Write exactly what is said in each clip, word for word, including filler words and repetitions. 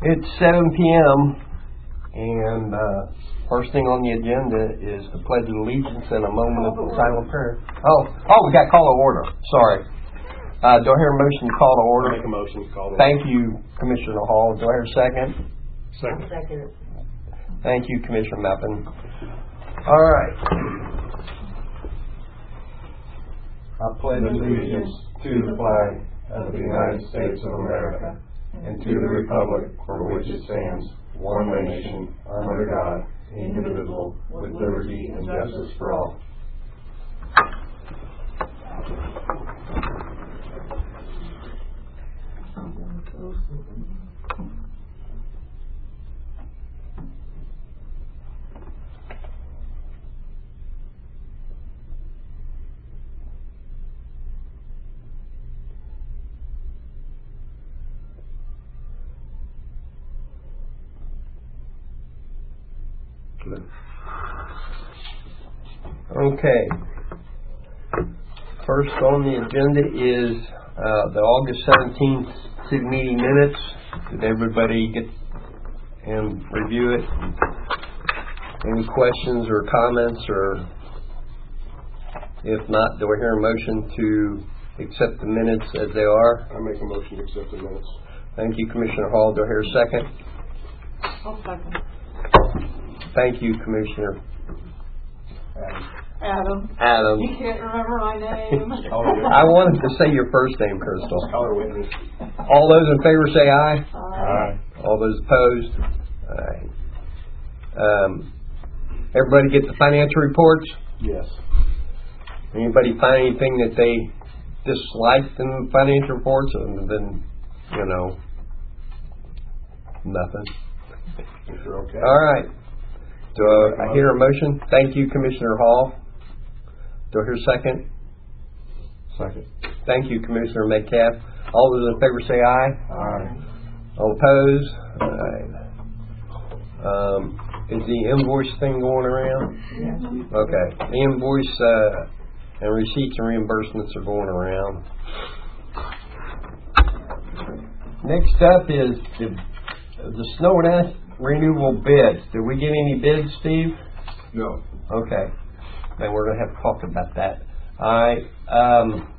It's seven p.m. and uh, first thing on the agenda is the Pledge of Allegiance and a moment of silent prayer. Oh, oh, we got call to order. Sorry. Uh, do I hear a motion to call to order? I'll make a motion to call to order. Thank you, Commissioner Hall. Do I hear a second? Second. Second. Thank you, Commissioner Mappin. All right. I pledge allegiance to the flag of the United States of America and to the republic for which it stands, one nation, under God, indivisible, with liberty and justice for all. Okay. First on the agenda is uh, the August seventeenth city meeting minutes. Did everybody get and review it? Any questions or comments? Or if not, do I hear a motion to accept the minutes as they are? I make a motion to accept the minutes. Thank you, Commissioner Hall. Do I hear a second? I'll second. Thank you, Commissioner Adam. Adam. You can't remember my name. I wanted to say your first name, Crystal. Color witness. All those in favor say aye. Aye. All those opposed? Aye. Um, everybody get the financial reports? Yes. Anybody find anything that they disliked in the financial reports? And then, you know, nothing. If you're okay. All right. Do I, I hear a motion? Thank you, Commissioner Hall. Do I hear a second? Second. Thank you, Commissioner Metcalf. All those in favor say aye. Aye. All opposed? All right. Um, is the invoice thing going around? Yes. Okay. The invoice uh, and receipts and reimbursements are going around. Next up is the, the snow and ice renewal bids. Did we get any bids, Steve? No. Okay. Then we're going to have to talk about that. All right. Um,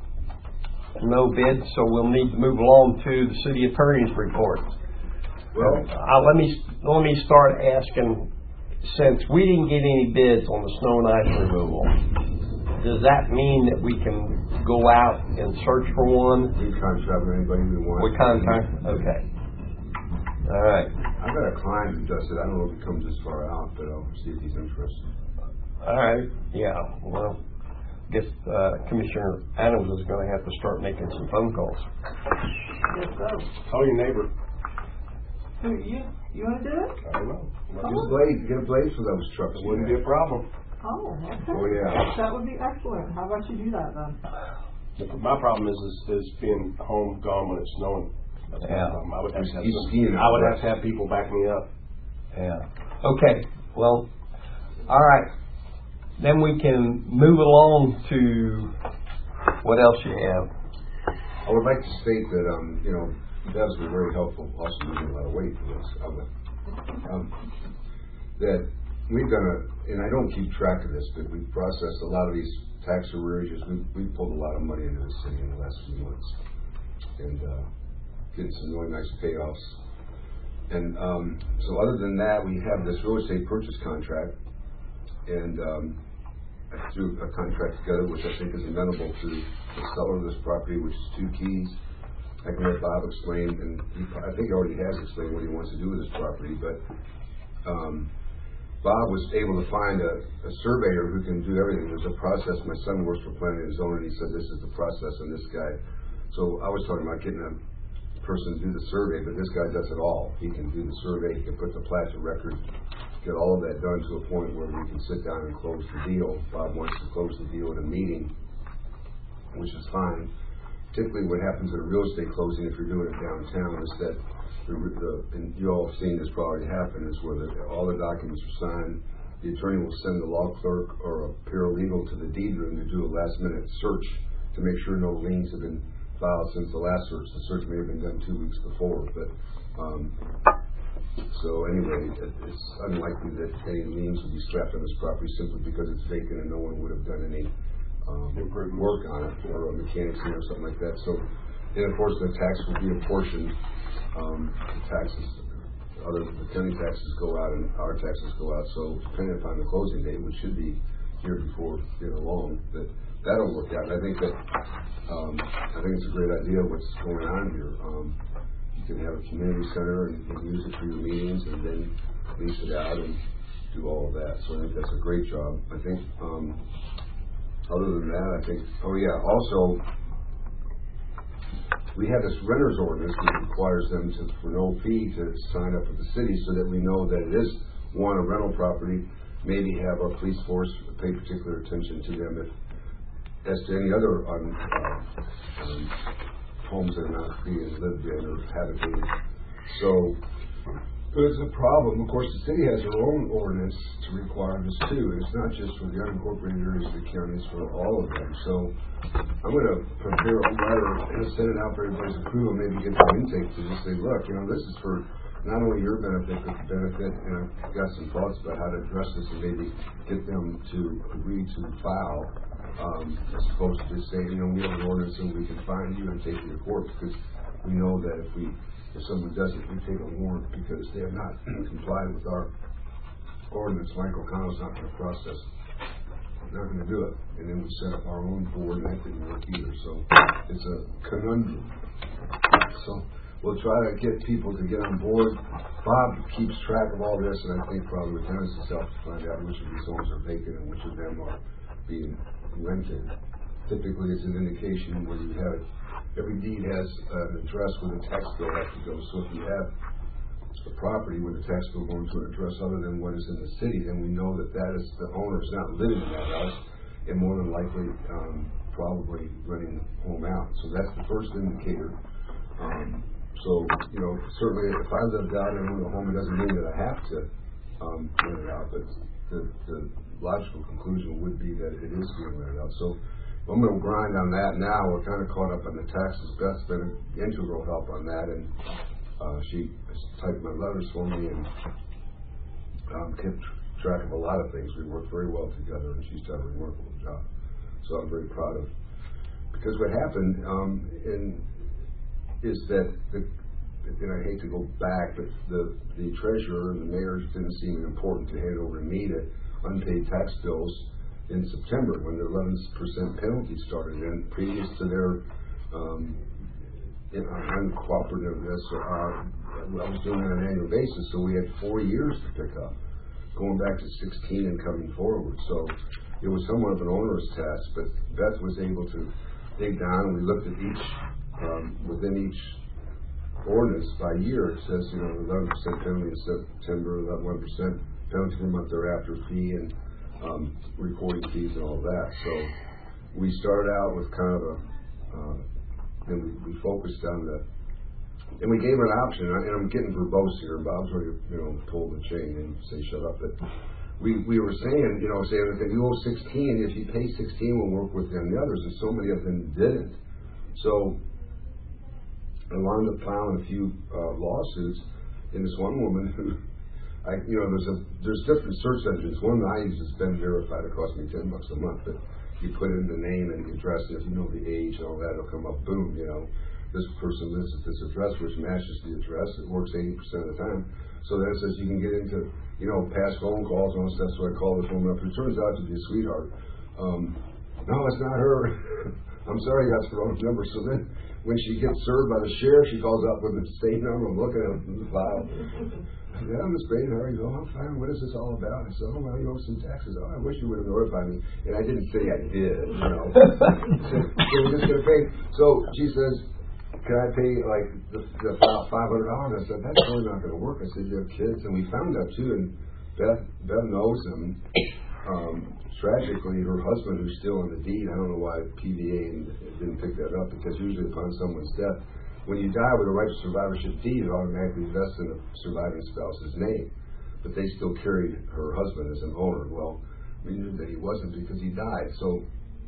no bids, so we'll need to move along to the city attorney's report. Well, uh, let me let me start asking. Since we didn't get any bids on the snow and ice removal, does that mean that we can go out and search for one? We contract with anybody we want. We contract. Okay. All right. I've got a client who does it. I don't know if he comes this far out, but I'll see if he's interested. All right. Yeah. Well, I guess uh, Commissioner Adams is going to have to start making some phone calls. Yes, sir. call your neighbor. Who, you? You want to do it? I don't know. Get a blade. Get a blade for those trucks. It wouldn't be a problem. Oh, okay. Oh, yeah. That would be excellent. How about you do that then? My problem is, is is being home gone when it's snowing. That's Yeah. my problem. I would have to have He's some, skiing I would out have to have people back me up. Yeah. Okay. Well, all right. Then we can move along to what else you have. I would like to state that, um, you know, devs were very helpful, also losing a lot of weight for this. Um, that we've done a, and I don't keep track of this, but we've processed a lot of these tax arrearages. We've, we've pulled a lot of money into the city in the last few months. And, uh, getting some really nice payoffs. And um, so other than that, we have this real estate purchase contract, and um, I threw a contract together which I think is amenable to the seller of this property, which is Two Keys. I can let Bob explain, and he, I think he already has explained what he wants to do with this property, but um, Bob was able to find a, a surveyor who can do everything. There's a process. My son works for Planning and Zoning, and he said this is the process, and this guy. So I was talking about getting a person to do the survey, but this guy does it all. He can do the survey, he can put the plat to record, get all of that done to a point where we can sit down and close the deal. Bob wants to close the deal at a meeting, which is fine. Typically what happens at a real estate closing, if you're doing it downtown, is that the, the and you all have seen this probably happen, is where the, all the documents are signed, the attorney will send the law clerk or a paralegal to the deed room to do a last minute search to make sure no liens have been filed since the last search. The search may have been done two weeks before, but um, So anyway, it, it's unlikely that any liens will be slapped on this property simply because it's vacant and no one would have done any um, work on it, or a mechanics or something like that. So, and of course, the tax will be apportioned. Um, the taxes, other the county taxes go out and our taxes go out. So depending upon the closing date, which should be here before you know long, that that'll work out. And I think that um, I think it's a great idea what's going on here. Um, you can have a community center and you can use it for your meetings, and then lease it out and do all of that. So I think that's a great job. I think um, other than that, I think oh yeah, also we have this renters ordinance that requires them to, for no fee, to sign up with the city so that we know that it is one a rental property. Maybe have our police force pay particular attention to them if, as to any other um, uh, um, homes that are not being lived in or habitated. So there's a problem. Of course, the city has their own ordinance to require this too, and it's not just for the unincorporated areas of the county; it's for all of them. So I'm going to prepare a letter and send it out for everybody's approval. Maybe get some intake to just say, look, you know, this is for not only your benefit, but the benefit, and I've got some thoughts about how to address this and maybe get them to agree to file, um, as opposed to just saying, you know, we have an ordinance and we can fine you and take you to court, because we know that if we, if someone doesn't, we take a warrant because they have not complied with our ordinance. Michael O'Connell's not going to process it. Not going to do it. And then we set up our own board, and that didn't work either. So it's a conundrum. So we'll try to get people to get on board. Bob keeps track of all this, and I think probably with Dennis himself to find out which of these homes are vacant and which of them are being rented. Typically, it's an indication where you have it. Every deed has an address where the tax bill has to go. So if you have a property with the tax bill going to an address other than what is in the city, then we know that that is the owner is not living in that house, and more than likely um, probably renting the home out. So that's the first indicator. Um, so, you know, certainly if I lived out and own a home, it doesn't mean that I have to um, rent it out, but the, the logical conclusion would be that it is being rented out. So I'm going to grind on that now. We're kind of caught up on the taxes. Beth's been an integral help on that, and uh, she typed my letters for me and um, kept track of a lot of things. We work very well together, and she's done a remarkable job. So I'm very proud of. Because what happened um, in, is that, the, and I hate to go back, but the, the treasurer and the mayor didn't seem important to hand over to me to unpaid tax bills in September when the eleven percent penalty started, and previous to their um, you know, uncooperativeness, uh, I was doing it on an annual basis, so we had four years to pick up, going back to sixteen and coming forward. So it was somewhat of an onerous task, but Beth was able to dig down, and we looked at each, um, within each ordinance by year. It says, you know, eleven percent penalty in September, one percent penalty per month thereafter, fee, and um, recording fees and all that. So we started out with kind of a, uh, and we, we focused on the, and we gave an option, and I'm getting verbose here, and Bob's ready to, you know, pull the chain and say shut up, but we, we were saying, you know, saying if you owe sixteen, if you pay sixteen, we'll work with them the others, and so many of them didn't. So I wound up filing a few uh, lawsuits, and this one woman who, I, you know, there's a there's different search engines. One that I use is Ben Verified. It costs me ten bucks a month, but you put in the name and the address, and if you know the age and all that, it'll come up. Boom, you know, this person lives at this address, which matches the address. It works eighty percent of the time. So then it says you can get into, you know, past phone calls and all stuff. So I call this woman up, who turns out to be a sweetheart. Um, no, it's not her. I'm sorry, that's the wrong number. So then, when she gets served by the sheriff, she calls up with the state number. I'm looking at the file. Yeah, Miss Baden, how are you? Oh, I'm fine. What is this all about? I said, oh, well, you owe some taxes. Oh, I wish you would have notified me. And I didn't say I did, you know. So we're just going to pay. So she says, can I pay, like, the, the five hundred dollars? I said, that's really not going to work. I said, you have kids. And we found out, too, and Beth, Beth knows them. Um, tragically, her husband, who's still on the deed, I don't know why P V A didn't pick that up, because usually upon someone's death, when you die with a right to survivorship deed, it automatically vests in a surviving spouse's name. But they still carried her husband as an owner. Well, we knew that he wasn't because he died. So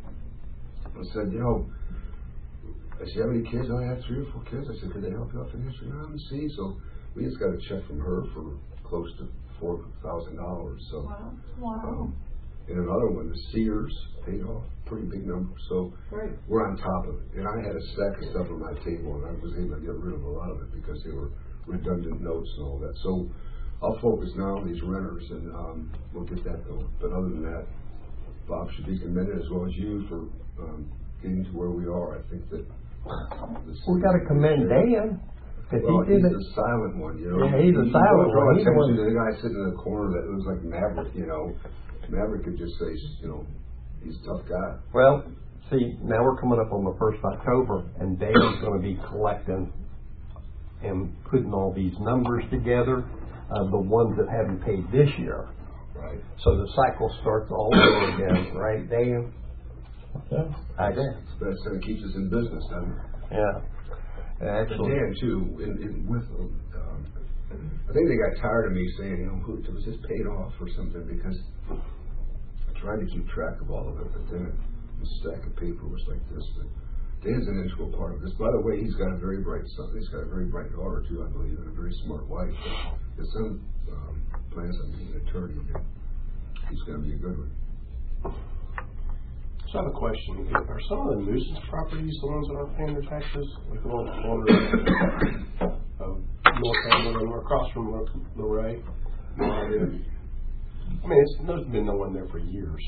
I said, you know, I said, how many kids? Oh, I have three or four kids. I said, could they help you out financially? No, let me see. So we just got a check from her for close to four thousand dollars, so. Wow. Wow. Um, and another one, the Sears, paid off, pretty big number, so Great. we're on top of it. And I had a stack of stuff on my table, and I was able to get rid of a lot of it because they were redundant notes and all that. So I'll focus now on these renters, and um, we'll get that going. But other than that, Bob should be commended, as well as you, for um, getting to where we are. I think that We got to commend Dan. If well, he he's did it, the silent one, you know. Yeah, he's the He- he silent don't draw one. He's the attention one- to the guy sitting in the corner that looks like Maverick, you know. Maverick could just say, you know, he's a tough guy. well, see, now we're coming up on the first of October, and Dan's going to be collecting and putting all these numbers together, uh, the ones that haven't paid this year. Right. So the cycle starts all over again, right, Dan? Yeah. I guess. That's going to keep us in business, doesn't it? Yeah. And Actually, Dan, too, in, in, with, um, I think they got tired of me saying, you know, who, was this paid off or something, because I tried to keep track of all of it, but then the stack of paper was like this. But Dan's an integral part of this. By the way, he's got a very bright son. He's got a very bright daughter, too, I believe, and a very smart wife. But his son um, plans on being an attorney, and he's going to be a good one. So I have a question. Are some of the nuisance properties the ones that aren't paying their taxes? Like the one corner of North Hamlin or across from Luray? No idea. I mean, it's, there's been no one there for years.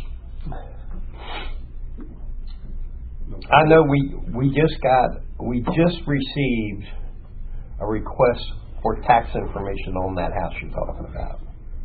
No I know we, we just got, we just received a request for tax information on that house you're talking about.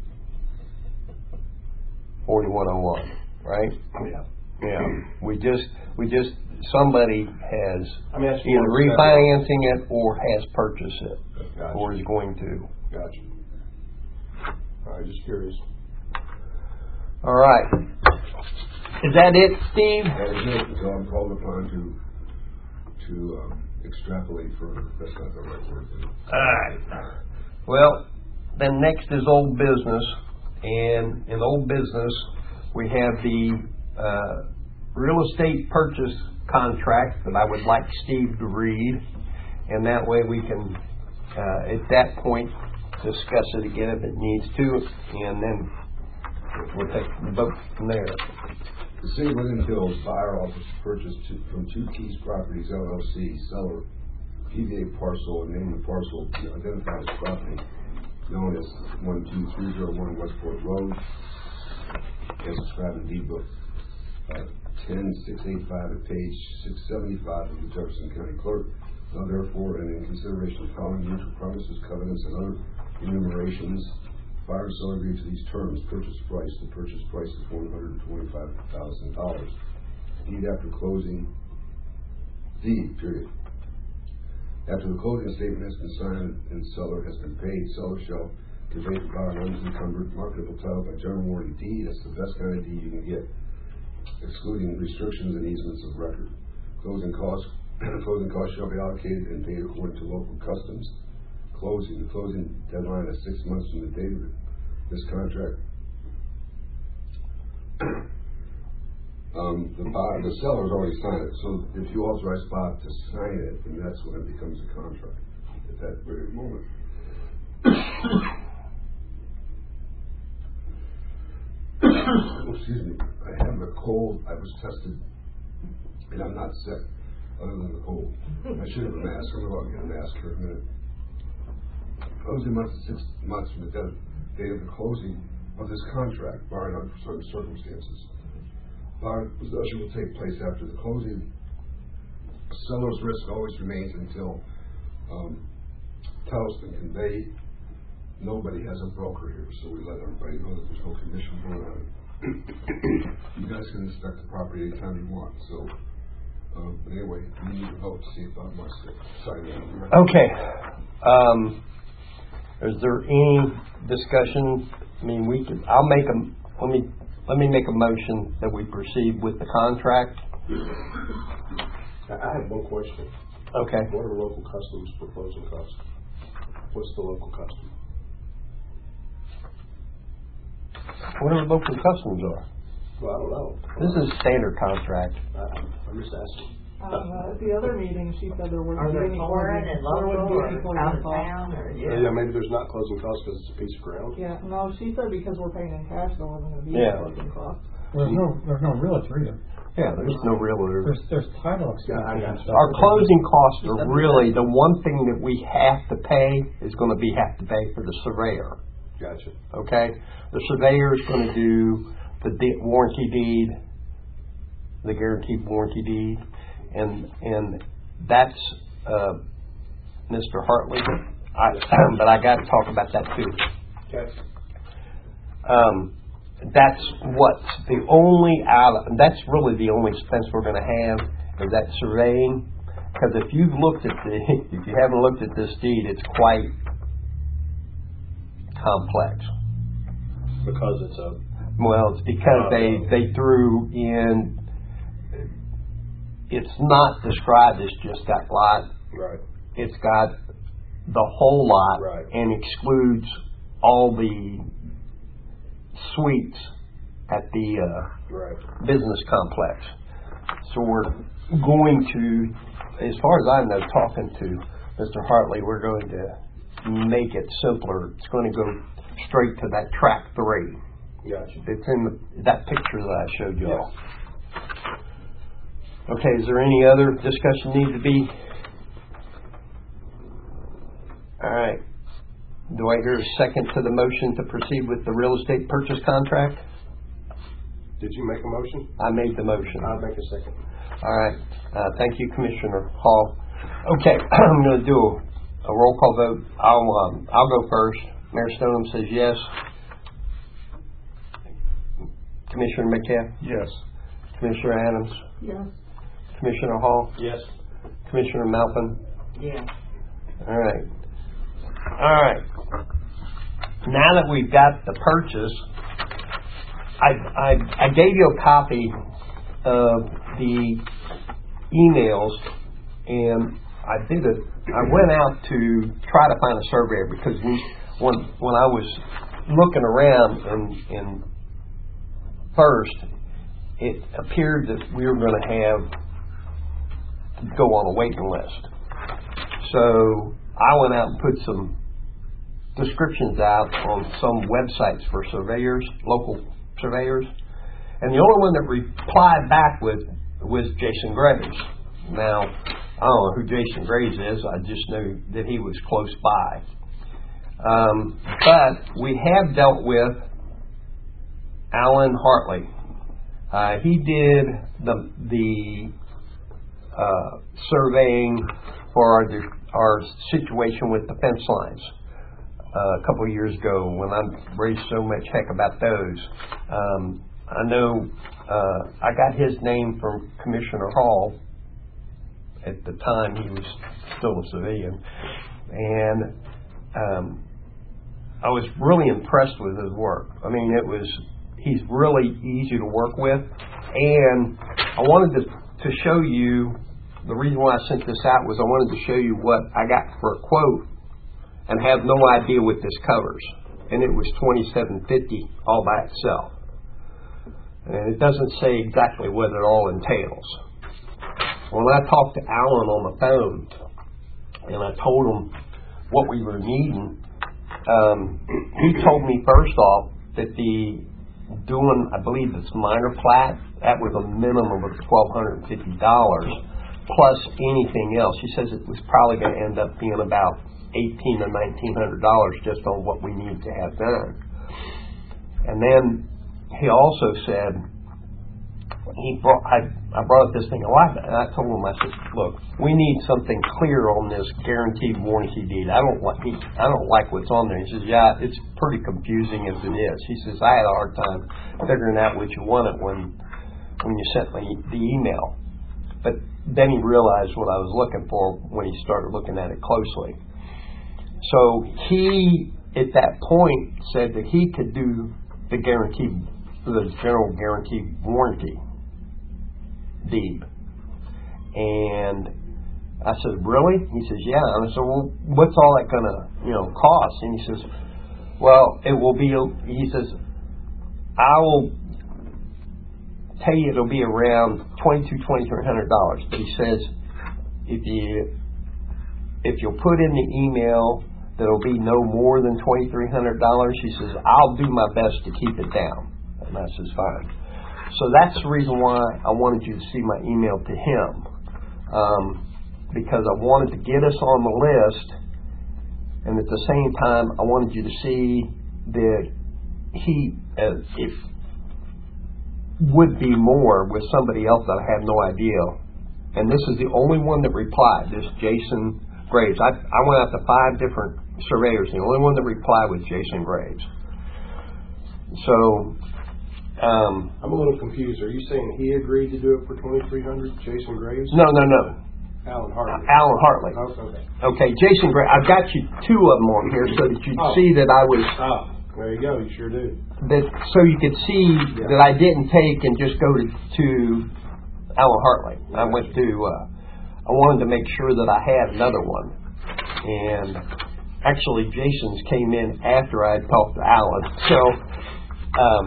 forty-one oh one, right? Yeah. Yeah, we just, we just, somebody has I mean, that's either refinancing it or has purchased it, Gotcha. or is going to. Gotcha. All right, just curious. All right. Is that it, Steve? That is it. So I'm called upon to to um, extrapolate further. That's not the right word. All right. Well, then next is old business. And in old business, we have the uh, real estate purchase contract that I would like Steve to read. And that way we can, uh, at that point, discuss it again if it needs to. And then we'll take the vote from there. The City of Linden Hills buyer offers to purchase two, from Two Keys Properties L L C, seller P V A parcel and name the parcel identified as property known as one two three zero one Westport Road, as described in deed book uh, ten six eighty-five at page six seventy-five of the Jefferson County Clerk. Now therefore, and in consideration of following mutual promises, covenants, and other enumerations, buyer and seller agree to these terms. Purchase price. The purchase price is one hundred twenty-five thousand dollars. Deed after closing. Deed, period. After the closing statement has been signed and seller has been paid, seller shall convey to buyer an unencumbered marketable title by general warranty deed. That's the best kind of deed you can get, excluding restrictions and easements of record. Closing costs closing costs shall be allocated and paid according to local customs. Closing. The closing deadline is six months from the date of this contract. um, the buyer, the seller's already signed it. So if you authorize Bob to sign it, then that's when it becomes a contract at that very moment. Excuse me. I have a cold. I was tested, and I'm not sick, other than the cold. I should have a mask. I'm going to get a mask for a minute. Closing months six months from the date of the closing of this contract, barring unforeseen circumstances. Buyer possession will take place after the closing. Seller's risk always remains until um, title's been conveyed. Nobody has a broker here, so we let everybody know that there's no commission going on it. You guys can inspect the property anytime you want. So, um, but anyway, we need to vote to see if Bob wants to sign it. Okay. Um, is there any discussion? I mean, we could. I'll make a. Let me. Let me make a motion that we proceed with the contract. I I have one question. Okay. What are local customs for closing costs? What's the local custom? Whatever local customs are. Well, I don't know. This is standard contract. I, I'm I'm just asking. Um, uh, at the other meeting, she said there wouldn't Are be there any foreign closing, and there wouldn't be local any or closing out of costs. town or, Yeah, yeah? yeah, maybe there's not closing costs because it's a piece of ground. Yeah, no, she said because we're paying in cash, there wasn't gonna be Yeah. any closing costs. There's no, there's no realtor either. Yeah, there's no realtor. There's, there's title Yeah, I expenses got and you. stuff. Our closing costs are really, the one thing that we have to pay is gonna be, have to pay for the surveyor, Gotcha. okay? The surveyor is gonna do the de- warranty deed, the guaranteed warranty deed, and, and that's, uh, Mister Hartley. I, but I gotta talk about that too. Okay. Um, that's what's the only out. That's really the only expense we're going to have is that surveying. Because if you've looked at the, if you haven't looked at this deed, it's quite complex. Because it's a, Well, it's because they they threw in. It's not described as just that lot. right, It's got the whole lot Right. and excludes all the suites at the uh, right. business complex. So we're going to, as far as I know, talking to Mister Hartley, we're going to make it simpler. It's going to go straight to that track three. Gotcha. It's in the, that picture that I showed you Yes. all. Okay, is there any other discussion need to be? All right. Do I hear a second to the motion to proceed with the real estate purchase contract? Did you make a motion? I made the motion. I'll make a second. All right. Uh, thank you, Commissioner Hall. Okay, I'm going to do a, a roll call vote. I'll um, I'll go first. Mayor Stoneham says yes. Commissioner McCaff? Yes. Commissioner Adams? Yes. Commissioner Hall? Yes. Commissioner Malpin? Yeah. All right. All right. Now that we've got the purchase, I, I, I gave you a copy of the emails, and I did it. I went out to try to find a surveyor because we, when when I was looking around and, and first, it appeared that we were going to have to go on a waiting list. So I went out and put some descriptions out on some websites for surveyors, local surveyors, and the only one that replied back with was Jason Graves. Now, I don't know who Jason Graves is. I just knew that he was close by. Um, but we have dealt with Alan Hartley. Uh, he did the the uh, surveying for our, our situation with the fence lines uh, a couple of years ago when I raised so much heck about those. Um, I know uh, I got his name from Commissioner Hall. At the time, he was still a civilian, and um, I was really impressed with his work. I mean, it was he's really easy to work with, and I wanted to to show you the reason why I sent this out was I wanted to show you what I got for a quote, and have no idea what this covers, and it was twenty-seven fifty all by itself, and it doesn't say exactly what it all entails. When I talked to Alan on the phone and I told him what we were needing, um, he told me first off that the doing, I believe it's minor plat, that was a minimum of twelve fifty dollars plus anything else. He says it was probably going to end up being about eighteen hundred to nineteen hundred dollars just on what we need to have done. And then he also said, he brought, I, I brought up this thing a lot, and I told him, I said, look, we need something clear on this guaranteed warranty deed. I don't like, he, I don't like what's on there. He says, yeah, it's pretty confusing as it is. He says, I had a hard time figuring out what you wanted when, when you sent me the email. But then he realized what I was looking for when he started looking at it closely. So he, at that point, said that he could do the guaranteed, the general guaranteed warranty deed. And I said, really? He says, yeah. And I said, well, what's all that going to, you know, cost? And he says, well, it will be, he says, I will tell you it'll be around twenty-two, twenty-three hundred dollars. But he says if you if you'll put in the email that it'll be no more than twenty-three hundred dollars, he says I'll do my best to keep it down. And I says fine. So that's the reason why I wanted you to see my email to him, um, because I wanted to get us on the list, and at the same time I wanted you to see that he uh, if would be more with somebody else that I have no idea. And this is the only one that replied, this Jason Graves. I, I went out to five different surveyors. The only one that replied was Jason Graves. So, um, I'm a little confused. Are you saying he agreed to do it for twenty-three hundred, Jason Graves? no, no, no. Alan Hartley. Alan Hartley. Oh, okay. Okay, Jason Graves. I've got you two of them on here so that you'd Oh. see that I was, Ah, there you go. You sure do. that so you could see Yeah. that I didn't take and just go to, to Alan Hartley. I went to, uh, I wanted to make sure that I had another one. And actually Jason's came in after I had talked to Alan. So, um,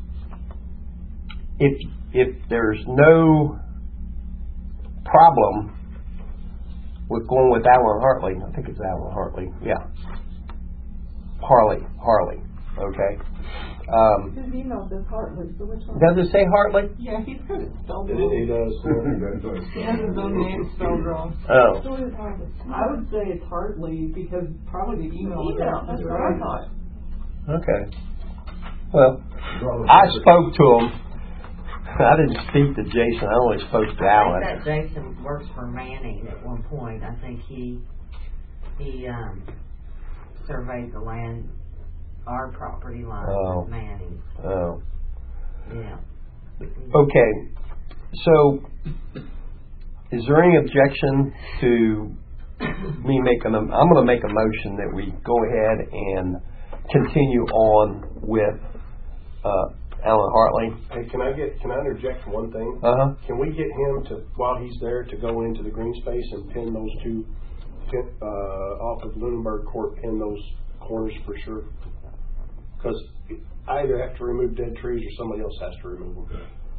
if, if there's no problem with going with Alan Hartley, I think it's Alan Hartley, yeah. Harley, Harley, okay. Um, His email says Hartley, so which one? does it say Hartley? Yeah, he's got it spelled It, wrong. it does. He has his own name spelled wrong. Oh, So is Hartley. I would say it's Hartley because probably the email. is Email, that's what I right. thought. okay. Well, I spoke to him. I didn't speak to Jason. I only spoke to I Alan. think that Jason works for Manning at one point. I think he, he, um, surveyed the land, our property line Oh. with Manning. Oh, Yeah. okay. So, is there any objection to me making a? I'm going to make a motion that we go ahead and continue on with uh, Alan Hartley. Hey, can I get, can I interject one thing? Uh huh. Can we get him to, while he's there, to go into the green space and pin those two, pin, uh, off of Lunenburg Court, pin those corners for sure? Because I either have to remove dead trees or somebody else has to remove them.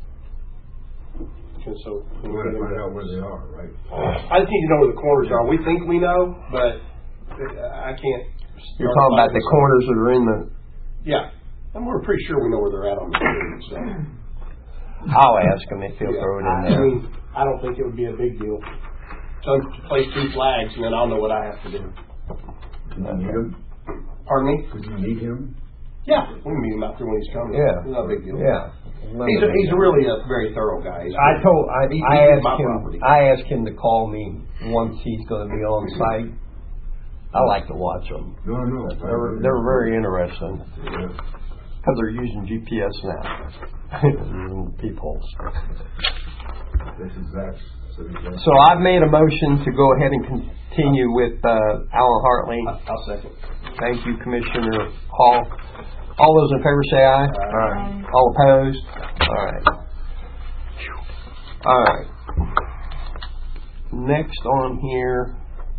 And so, We want to find out where they are, right? I just need to know where the corners are. We think we know, but I can't. You're talking about the corners that are in the. Yeah, and we're pretty sure we know where they're at on the screen, so. I'll ask him if he'll Yeah. throw it in I there. mean, I don't think it would be a big deal. So place two flags, and then I'll know what I have to do. Could you need him? Pardon me? Could you need him? Yeah, we can meet him out there when he's coming. Yeah. It's not a big deal. Yeah. He's a, he's really a very thorough guy. He's- I told I, He- I he did asked my him property. I asked him to call me once he's going to be on site. I like to watch them. No, no. They're they're very interesting Yeah. because they're using G P S now. Using peepholes. This is Zach's. So So I've made a motion to go ahead and continue with uh, Alan Hartley. I'll second. Thank you, Commissioner Hall. All those in favor say aye. Aye. All opposed? All right. All right. Next on here,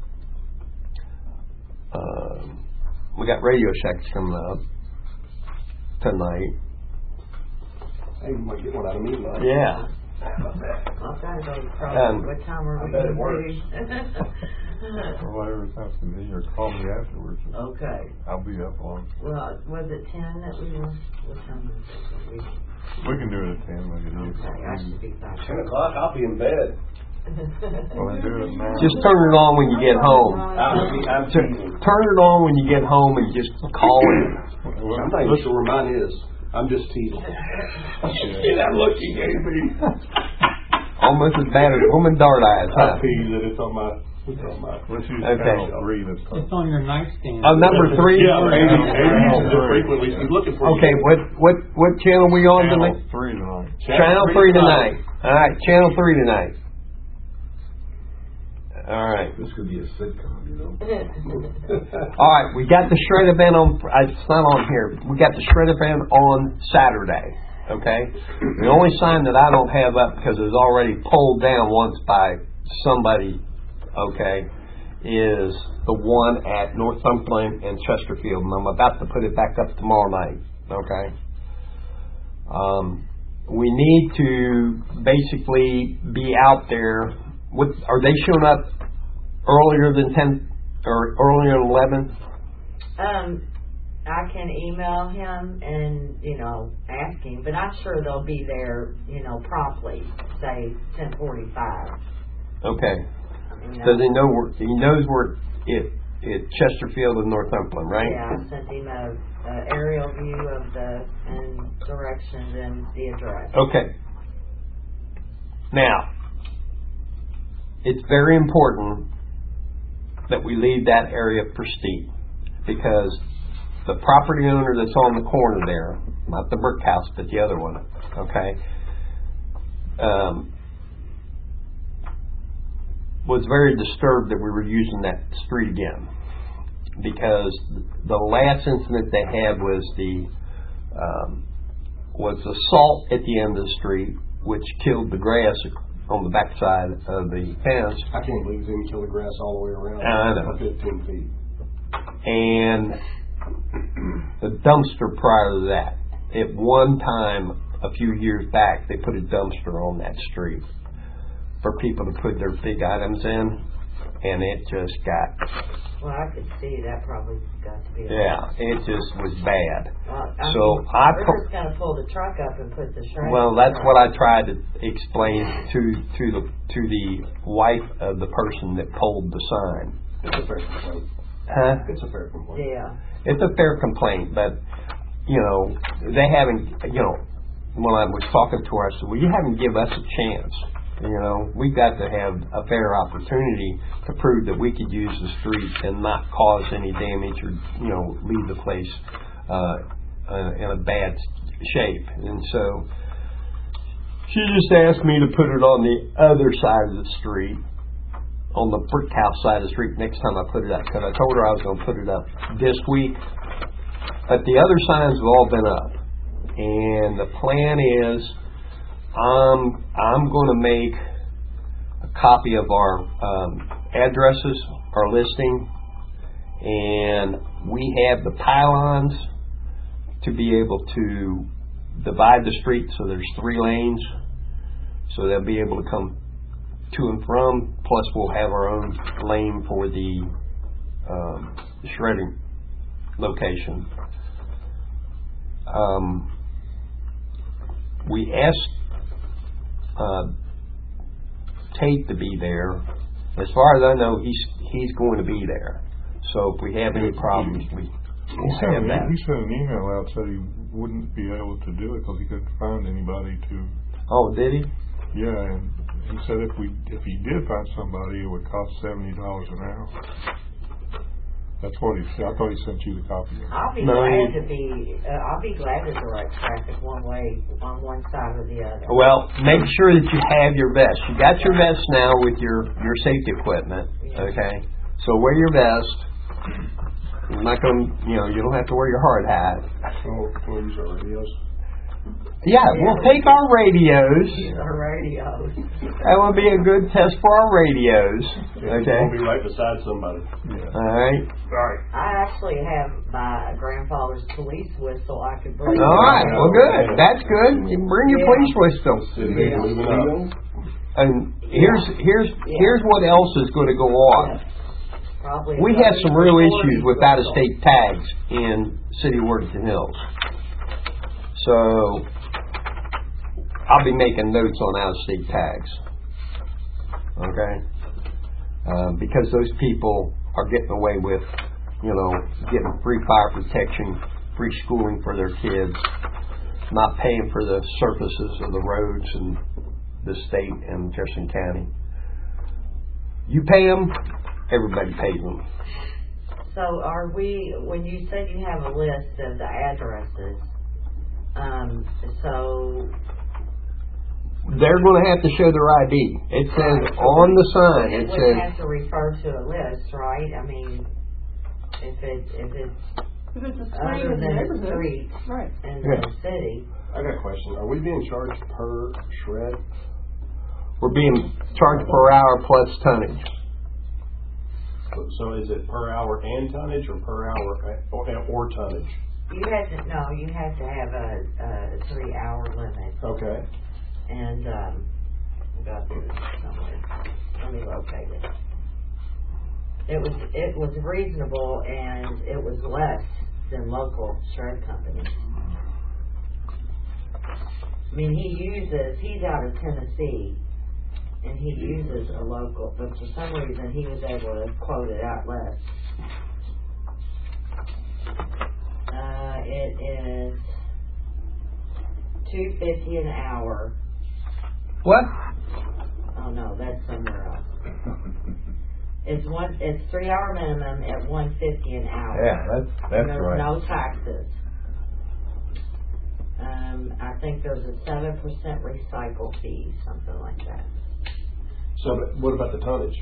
um, we got Radio Shacks coming up tonight. Hey, you might get one out of me, man. Yeah. I'll try to go to trouble. Um, What time are I we bet it going to Or whatever sounds to me, or call me afterwards. Okay. I'll be up long. Well, was it ten that we were, what time was it? We- We can do it at ten, like it is. Okay, I should be fine. Ten o'clock, I'll be in bed. Well, then do it now. Just turn it on when you get home. I'm, I'm Turn teasing. turn it on when you get home and just call it. Well, I'm not even sure where mine is. I'm just teasing. See that look you gave me? Almost as bad as woman dart eyes, huh? I'm teasing. It's on my, it's on my. Let's use Okay. channel three this time. It's on your nightstand. Oh, number three? Yeah, maybe, maybe Channel uses it three. frequently. He's looking for you. Okay, what, what, what channel we on Channel tonight? three tonight. Channel three tonight. Alright, channel three tonight. Alright. this could be a sitcom, you know? Alright, we got the shred event on, uh, it's not on here. We got the shred event on Saturday. Okay? The only sign that I don't have up because it was already pulled down once by somebody, okay, is the one at Northumberland and Chesterfield. And I'm about to put it back up tomorrow night. Okay? Um, we need to basically be out there. What, are they showing up earlier than ten or earlier than eleven? Um, I can email him and, you know, ask him, but I'm sure they'll be there, you know, promptly, say ten forty-five. Okay. I mean, Does he know where, he knows where it, it Chesterfield and Northumberland, right? Yeah, I sent him a, a aerial view of the, and directions and the address. Okay. Now, it's very important that we leave that area pristine, because the property owner that's on the corner there, not the brick house, but the other one, okay, um, was very disturbed that we were using that street again, because the last incident they had was the um, was the salt at the end of the street, which killed the grass on the backside of the fence. I can't believe they didn't kill the grass all the way around. I know. For fifteen feet. And the dumpster prior to that. At one time, a few years back, they put a dumpster on that street for people to put their big items in, and it just got, Well, I could see that probably got to be a yeah, it just was bad. Well, I So mean, I we're pro- just going to pull the truck up and put the shredder. Well, that's what I tried to explain to to the to the wife of the person that pulled the sign. It's a fair complaint. Huh? It's a fair complaint. Yeah. It's a fair complaint, but you know they haven't. You know, when I was talking to her, I said, "Well, you haven't given us a chance. You know, we've got to have a fair opportunity to prove that we could use the street and not cause any damage or you know leave the place uh, uh, in a bad shape." And so she just asked me to put it on the other side of the street, on the brick house side of the street, next time I put it up, because I told her I was going to put it up this week. But the other signs have all been up, and the plan is I'm I'm going to make a copy of our um, addresses, our listing, and we have the pylons to be able to divide the street so there's three lanes, so they'll be able to come to and from, plus we'll have our own lane for the um, shredding location. Um, we asked uh, Tate to be there. As far as I know, he's he's going to be there. So if we have any problems, we He will sent, have an, that. he sent an email out said he wouldn't be able to do it because he couldn't find anybody to. Oh, did he? Yeah, and he said if we if he did find somebody, it would cost seventy dollars an hour. That's what he said. I thought he sent you the copy. I'll be No, glad he- to be. Uh, I'll be glad to direct traffic one way on one side or the other. Well, make sure that you have your vest. You got your vest now with your your safety equipment. Okay, so wear your vest. You're not going to, you know, you don't have to wear your hard hat. So, can we use our radios? Yeah, we'll take our radios. Our radios. That will be a good test for our radios. Okay. We'll be right beside somebody. All right. Sorry. I actually have my grandfather's police whistle. I could bring. All right. Well, good. That's good. You can bring your Yeah. police whistle. City Yeah. moving up. And here's here's here's what else is going to go on. Probably. We have some real issues with out-of-state tags in City of Worthington Hills. So I'll be making notes on out-of-state tags. Okay? Uh, because those people are getting away with, you know, getting free fire protection, free schooling for their kids, not paying for the surfaces of the roads in the state and Jefferson County. You pay them, everybody pays them. So are we, when you said you have a list of the addresses, um, so. They're going to have to show their I D. It says on the sign, it It would says, have to refer to a list, right? I mean, if it, if it's If it's the same other as the than a neighborhood. street Right. in Yeah. the city. I got a question. Are we being charged per shred? we're being charged per hour plus tonnage. So- So is it per hour and tonnage or per hour or, or tonnage? You had to, no, you had to have a, a three-hour limit, Okay. and, um, I got this somewhere. Let me locate it. It was, it was reasonable, and it was less than local shred companies. I mean, he uses, he's out of Tennessee, and he uses a local, but for some reason, he was able to quote it out less. Uh, it is two fifty an hour. What? Oh no, that's somewhere else. It's one. It's three hour minimum at one fifty an hour. Yeah, that's And that's there's right. no taxes. Um, I think there's a seven percent recycle fee, something like that. So, but what about the tonnage?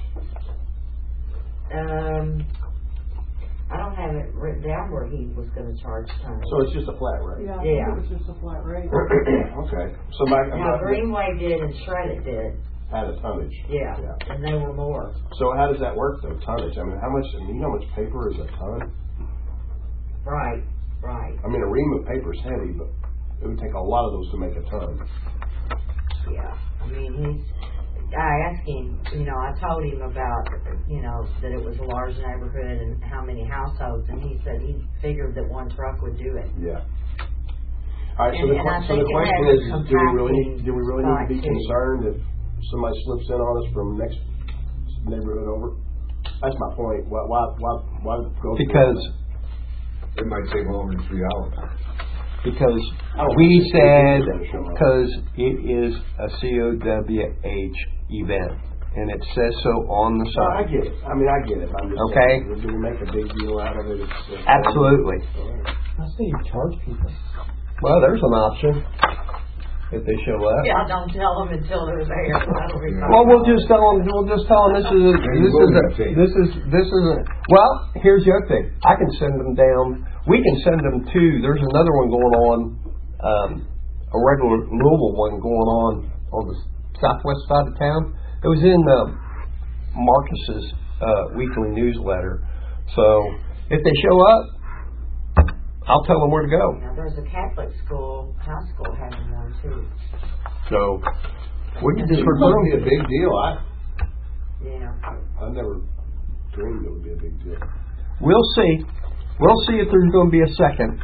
Um, I don't have it written down where he was going to charge tonnage. So it's just a flat rate? Yeah, I Yeah. think it was just a flat rate. Okay. So my, Now my- Greenway did and Shredded did, had a tonnage. yeah, Yeah. and they were more. So how does that work though, tonnage? I mean, how much, I mean, you know how much paper is a ton? Right, right, I mean, a ream of paper is heavy, but it would take a lot of those to make a ton. yeah. I mean, he's, I asked him, you know, I told him about, you know, that it was a large neighborhood and how many households, and he said he figured that one truck would do it. Yeah. All right, so And- the, and I que- so think the it question has is, some do we really, compacting do we really need to be spot, too. concerned if somebody slips in on us from next neighborhood over? That's my point. Why, why, why, why go? through Because all It might take longer than three hours. because I don't we think said it's gonna show up. because it is a C O W H event and it says so on the that? No, I sign. get it. I mean, I get it. I'm just Okay. saying, do we make a big deal out of it? It's, it's Absolutely. All right. I say you charge people. Well, there's an option if they show up. Yeah, don't tell them until they're there. That'll be fine. Well, we'll just tell them. We'll just tell them this is a, this is a, this is this is a. Well, here's the other thing. I can send them down. We can send them to. There's another one going on, um, a regular Louisville one going on on the southwest side of town. It was in uh, Marcus's uh, weekly newsletter. So if they show up, I'll tell them where to go. Now, there's a Catholic school, high school having one too. So we can It just would be recruit a big deal. I, Yeah. I never dreamed it would be a big deal. We'll see. We'll see if there's going to be a second.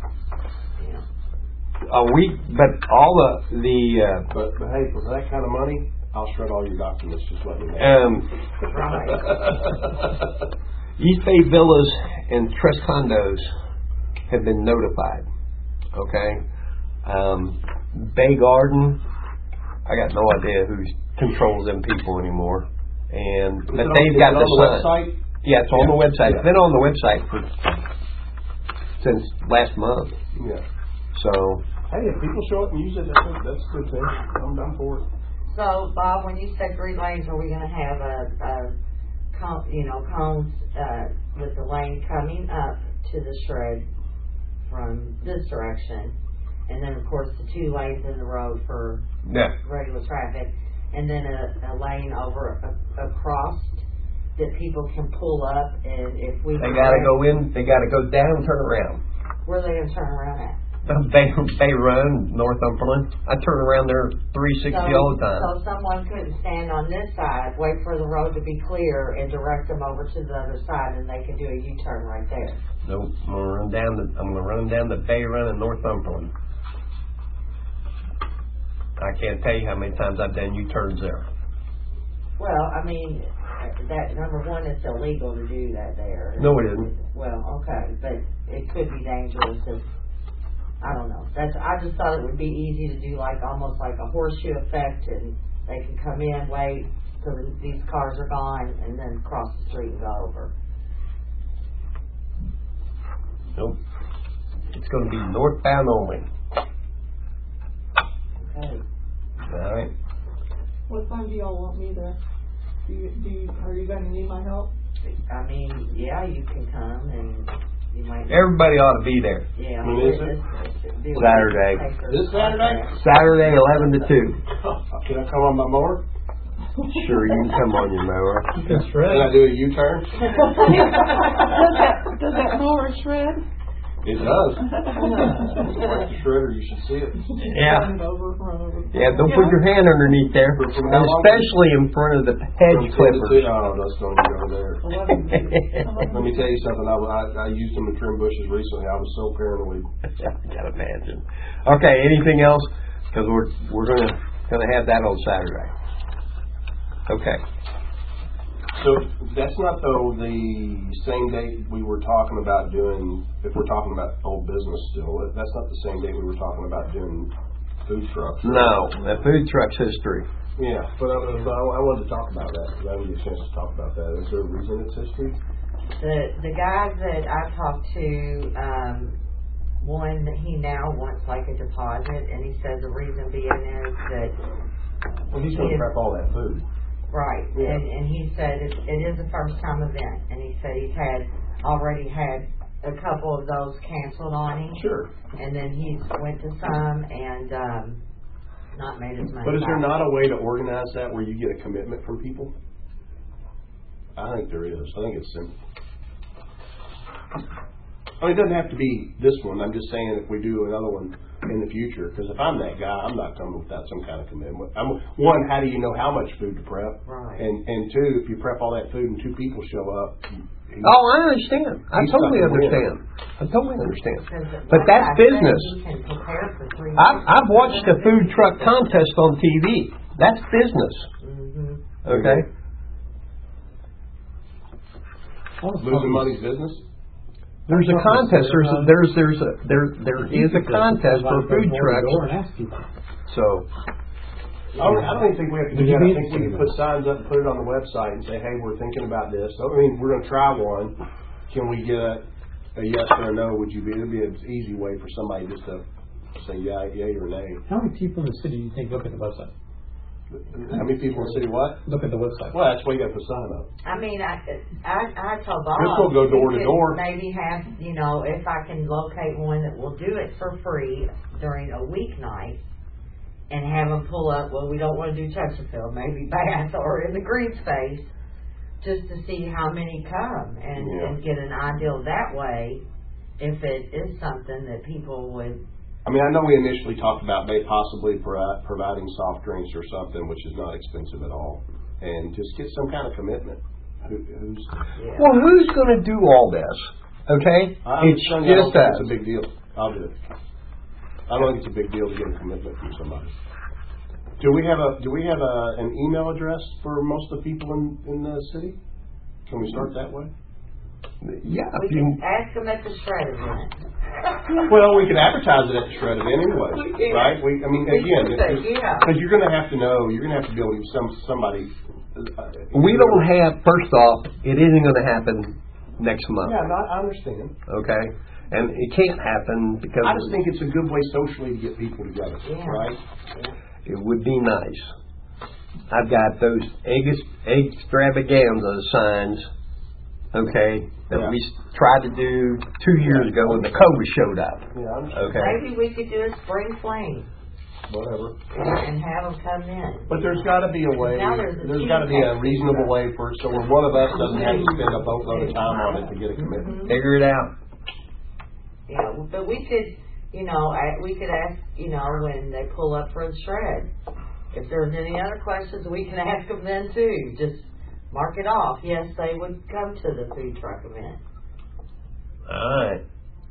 Yeah. Uh, we, but all the the uh, But, but hey, for that kind of money, I'll shred all your documents. Just let me know. um, East Bay Villas and Trust Condos have been notified. Okay, um, Bay Garden, I got no idea who controls them people anymore, and Is but it on- they've is got it the on the sign. website. Yeah, it's on the Yeah. website. Yeah. It's been on the website for since last month. Yeah. So Hey, if people show up and use it, that's a, that's a good thing. I'm done for it. So, Bob, when you said three lanes, are we going to have a, a con, you know, cones uh, with the lane coming up to the shred from this direction, and then of course the two lanes in the road for yeah, regular traffic, and then a, a lane over a, across that people can pull up, and if we they got to go in. They got to go down, turn around. where are they going to turn around at? Bay, Bay Run, Northumberland. I turn around there three sixty So, all the time. so someone couldn't stand on this side, wait for the road to be clear, and direct them over to the other side, and they could do a U-turn right there. Nope, I'm gonna run down the. I'm gonna run down the Bay Run in Northumberland. I can't tell you how many times I've done U-turns there. Well, I mean, that number one, it's illegal to do that there. No, it isn't. Well, okay, but it could be dangerous if, I don't know. That's, I just thought it would be easy to do like, almost like a horseshoe effect, and they can come in, wait till these cars are gone, and then cross the street and go over. Nope. It's going to be northbound only. Okay. All right. What time do y'all want me there? Do you, do you, are you gonna need my help? I mean, yeah, you can come, and you might. Everybody ought to be there. Yeah. When is it? This- Saturday. This Saturday? Saturday, eleven to two. Can I come on my mower? Sure, you can come on your mower. Can I do a U-turn? does that does that mower shred? It does. Like the shredder, you should see it. Yeah. Run it over, run over. Yeah, don't put your hand underneath there, From how long? especially in front of the hedge From ten to clippers. two- Oh, let's don't even go there. Eleven feet. Let me tell you something. I, I, I used them to trim bushes recently. I was so paranoid. I can imagine. Okay, anything else? Because we're we're gonna gonna have that on Saturday. Okay. So that's not though the same date we were talking about doing. If we're talking about old business still, that's not the same date we were talking about doing food trucks. No, the food truck's history. Yeah, but I, but I, I wanted to talk about that because I didn't get a chance to talk about that. Is there a reason it's history? The the guys that I talked to, um, one he now wants like a deposit, and he says the reason being is that Well, he's going to prep all that food. right, Yeah. and and he said it, it is a first time event, and he said he's had already had a couple of those canceled on him, Sure. and then he's went to some and um, not made as money. But is there back. not a way to organize that where you get a commitment from people? I think there is. I think it's simple. I mean, it doesn't have to be this one. I'm just saying if we do another one in the future, because if I'm that guy, I'm not coming without some kind of commitment. I'm, one, how do you know how much food to prep? Right. And and two, if you prep all that food and two people show up. you- Oh, I understand. I He's totally stuck in understand. I totally understand. Because But one that's guy said business. He can prepare for three I've, weeks. I've watched a food truck contest on T V. That's business. Mhm. Okay? Losing money's business. There's a contest. There's a, there's there's a there there is a contest for food trucks. So I don't, I don't even think we have to do Would you that. I be think we can interested in put signs up and put it on the website and say, hey, we're thinking about this. I mean, we're going to try one. Can we get a, a yes or a no? Would you be? It'd be an easy way for somebody just to say yeah, yay or nay. How many people in the city do you think look at the website? How many people in the city what? Look at the website. Well, that's why you got to put a sign up. I mean, I, I, I told Bob. This will go door to we could door. Maybe have, you know, if I can locate one that will do it for free during a weeknight and have them pull up, well, we don't want to do Chesterfield, maybe Bath or in the green space, just to see how many come and, Yeah. and get an idea that way if it is something that people would. I mean, I know we initially talked about maybe possibly pro- providing soft drinks or something, which is not expensive at all, and just get some kind of commitment. Who, who's? Yeah. well, who's going to do all this? Okay, I'm it's telling you, I don't just think us. it's a big deal. I'll do it. I don't think it's a big deal to get a commitment from somebody. Do we have a Do we have a an email address for most of the people in in the city? Can we start that way? Yeah, We if you, can ask them at the shred event. Well, we could advertise it at the shred event anyway, We can. right? We, I mean, We again, could, because yeah. you're going to have to know, you're going to have to be able to give some somebody. Uh, we don't have. First off, it isn't going to happen next month. Yeah, no, I understand. Okay, and it can't happen because I just think it's a good way socially to get people together, Yeah. right? it would be nice. I've got those egg extravaganza signs. Okay, that Yeah. we s- tried to do two years ago when the COVID showed up. Yeah, I understand. Okay. Maybe we could do a spring fling Whatever. and have them come in. But there's got to be a way. Now there's a There's got to be a cheesecake reasonable truck. way for it, so where one of us doesn't have to spend a boatload of time on it to get a commitment. Figure it out. Yeah, but we could, you know, I- we could ask, you know, when they pull up for the shred. If there's any other questions, we can ask them then too. Just mark it off. Yes, they would come to the food truck event. All right.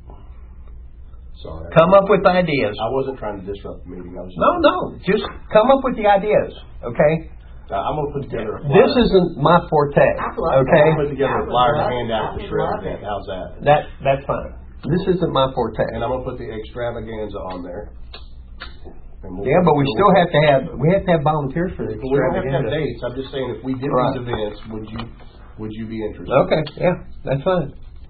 Sorry. Come up with ideas. I wasn't trying to disrupt the meeting. I was. No, no. Just come up with the ideas. Okay. Uh, I'm going to put together a flyer. This isn't my forte. I'd love Okay. I'll put together I a would flyer to love- hand out I at the would shred love event. it. How's that? That that's fine. This isn't my forte. And I'm going to put the extravaganza on there. And we'll- Yeah, but we still have to have we have to have volunteers for the But we don't have to have extravaganza. dates. I'm just saying, if we did Right. these events, would you would you be interested? Okay. Yeah, that's fine.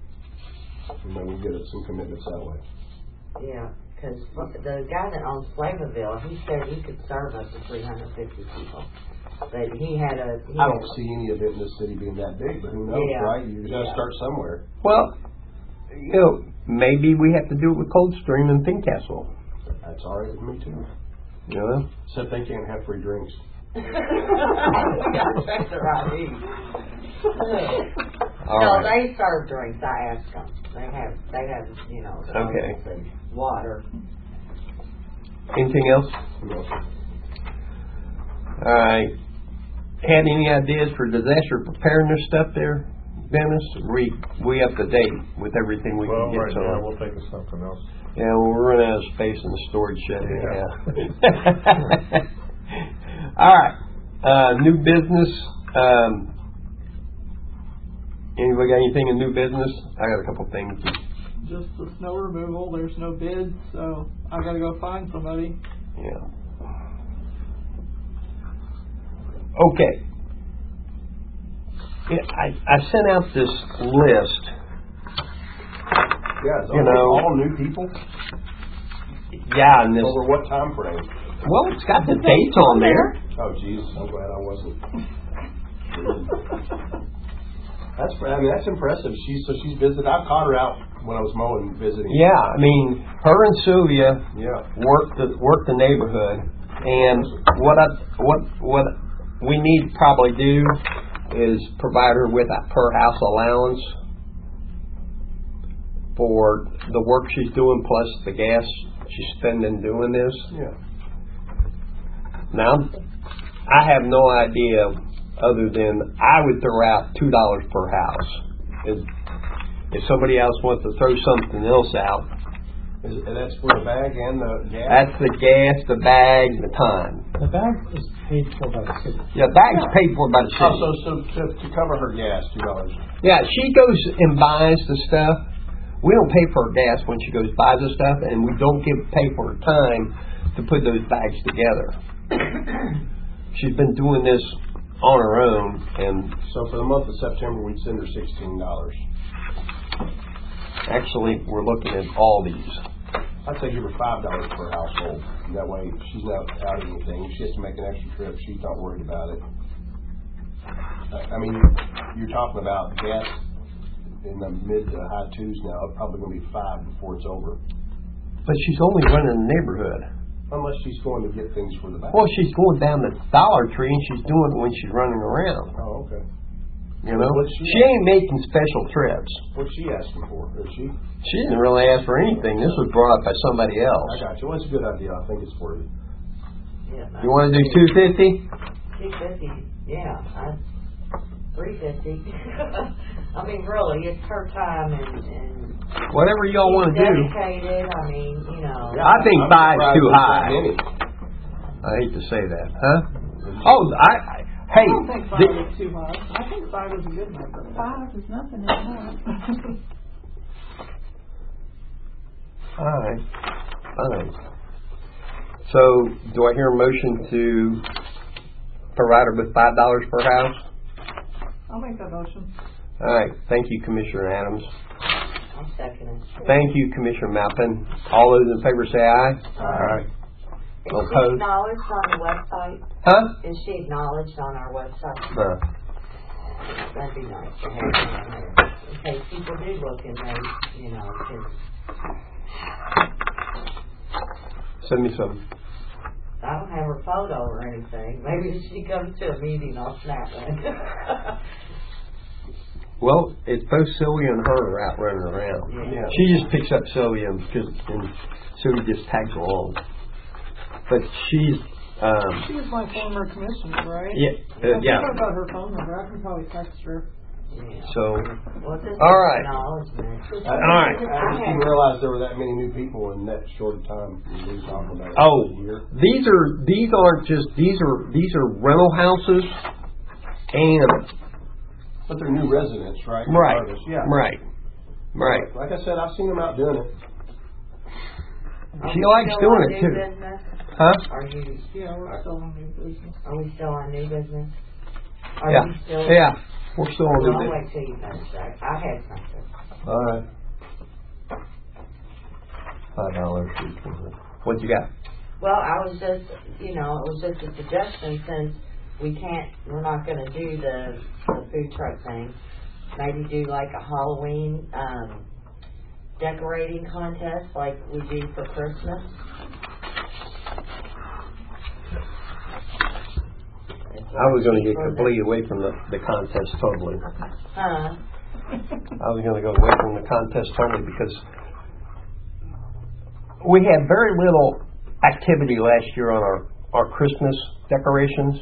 And then we get some commitments that way. Yeah, because the guy that owns Flavorville, he said he could serve up to three hundred fifty people. But he had a. He I don't see any event in this city being that big, but who knows, Yeah. right? You got to Yeah. start somewhere. Well, you know, maybe we have to do it with Coldstream and Fincastle. That's all right with me too. You know. Except they can't have free drinks. That's right. All No, right. they serve drinks, I asked them. They have, they have, you know, Okay. sodas and water. Anything else? All right. Had any ideas for disaster preparedness stuff there, Dennis? We we up to date with everything we Well, can get right to. now, we'll think of something else. Yeah, well, we're running out of space in the storage shed anyhow. All right. Uh, new business. Um, anybody got anything in new business? I got a couple things. Just the snow removal, there's no bids, so I gotta go find somebody. Yeah. Okay. Yeah, I, I sent out this list. Yeah, it's You all, know- all new people. Yeah, and this. Over what time frame? Well, it's got the dates on there. Oh, Jesus, I'm glad I wasn't. That's, I mean, that's impressive. She's so she's visited. I caught her out when I was mowing, visiting. Yeah, I mean, her and Sylvia Yeah. work the work the neighborhood, and what I what what we need to probably do is provide her with a per house allowance for the work she's doing plus the gas she's spending doing this. Yeah. Now, I have no idea other than I would throw out two dollars per house. If, if somebody else wants to throw something else out, Is, and that's for the bag and the gas. that's the gas, the bag, the time. The bag is paid for by the city. Yeah, bag's paid for by the Oh, city. so so to, to cover her gas, two dollars. Yeah, she goes and buys the stuff. We don't pay for her gas when she goes buys the stuff, and we don't give pay for her time to put those bags together. She's been doing this on her own, and So for the month of September, we'd send her sixteen dollars. actually, we're looking at all these. I'd say give her five dollars per household. That way, she's not out anything. If she has to make an extra trip, she's not worried about it. I I mean, you're talking about gas in the mid to high twos now. It's probably going to be five before it's over, But she's only running the neighborhood. unless she's going to get things for the bag. Well, she's going down to Dollar Tree, and she's doing it when she's running around. Oh, okay. You know, What's she- she ain't making special trips. What's she asking for? Is she? She didn't really ask for anything. This was brought up by somebody I else. got you. Well, it's a good idea. I think it's worth it. Yeah, You want to do two fifty? Two fifty, yeah, I, three fifty. I mean, really, it's her time and, and. Whatever y'all want to she's do. dedicated, I mean, you know. I think I'm five's surprised too it's that high. many. I hate to say that, huh? Oh, I, I hey, I don't think five di- is too high. I think five is a good number. Five is nothing anymore. all right, fine. So, do I hear a motion to provide her with five dollars per house? I'll make that motion. All right, thank you, Commissioner Adams. I'm seconding. Thank you, Commissioner Mappin. All those in favor say aye. Aye. Is she Opposed? acknowledged on the website? Huh? Is she acknowledged on our website? No. That'd be nice to have her on there. In case people do look and they, you know, 'cause Send me some. I don't have her photo or anything. Maybe she comes to a meeting, I'll snap one. Well, it's both Sylvia and her are out running around. Yeah. She just picks up Sylvia and, and Sylvia just tags along. But she's, um, She was my former commissioner, right? yeah, uh, I yeah. forgot about her phone number. I can probably text her. Yeah. So, Well, this All right. acknowledgement. I, All right. I didn't realize there were that many new people in that short a time. We were talking about oh, a year. these are these aren't just these are these are rental houses, and But they're new residents, right? right, Artists, yeah. right, right. Like I said, I've seen them out doing it. Are She we likes still doing on it, new too. Business? Huh? Are you? Yeah, we're still in new business. Are we still on new business? Are Yeah, you still? yeah. We're still on Well, new I'll business. wait till you finish that. I had something. All right. Five dollars. What you got? Well, I was just, you know, it was just a suggestion since we can't, we're not going to do the, the food truck thing. Maybe do like a Halloween um, decorating contest like we do for Christmas. I was going to get completely away from the, the contest totally. Huh? I was going to go away from the contest only because we had very little activity last year on our, our Christmas decorations.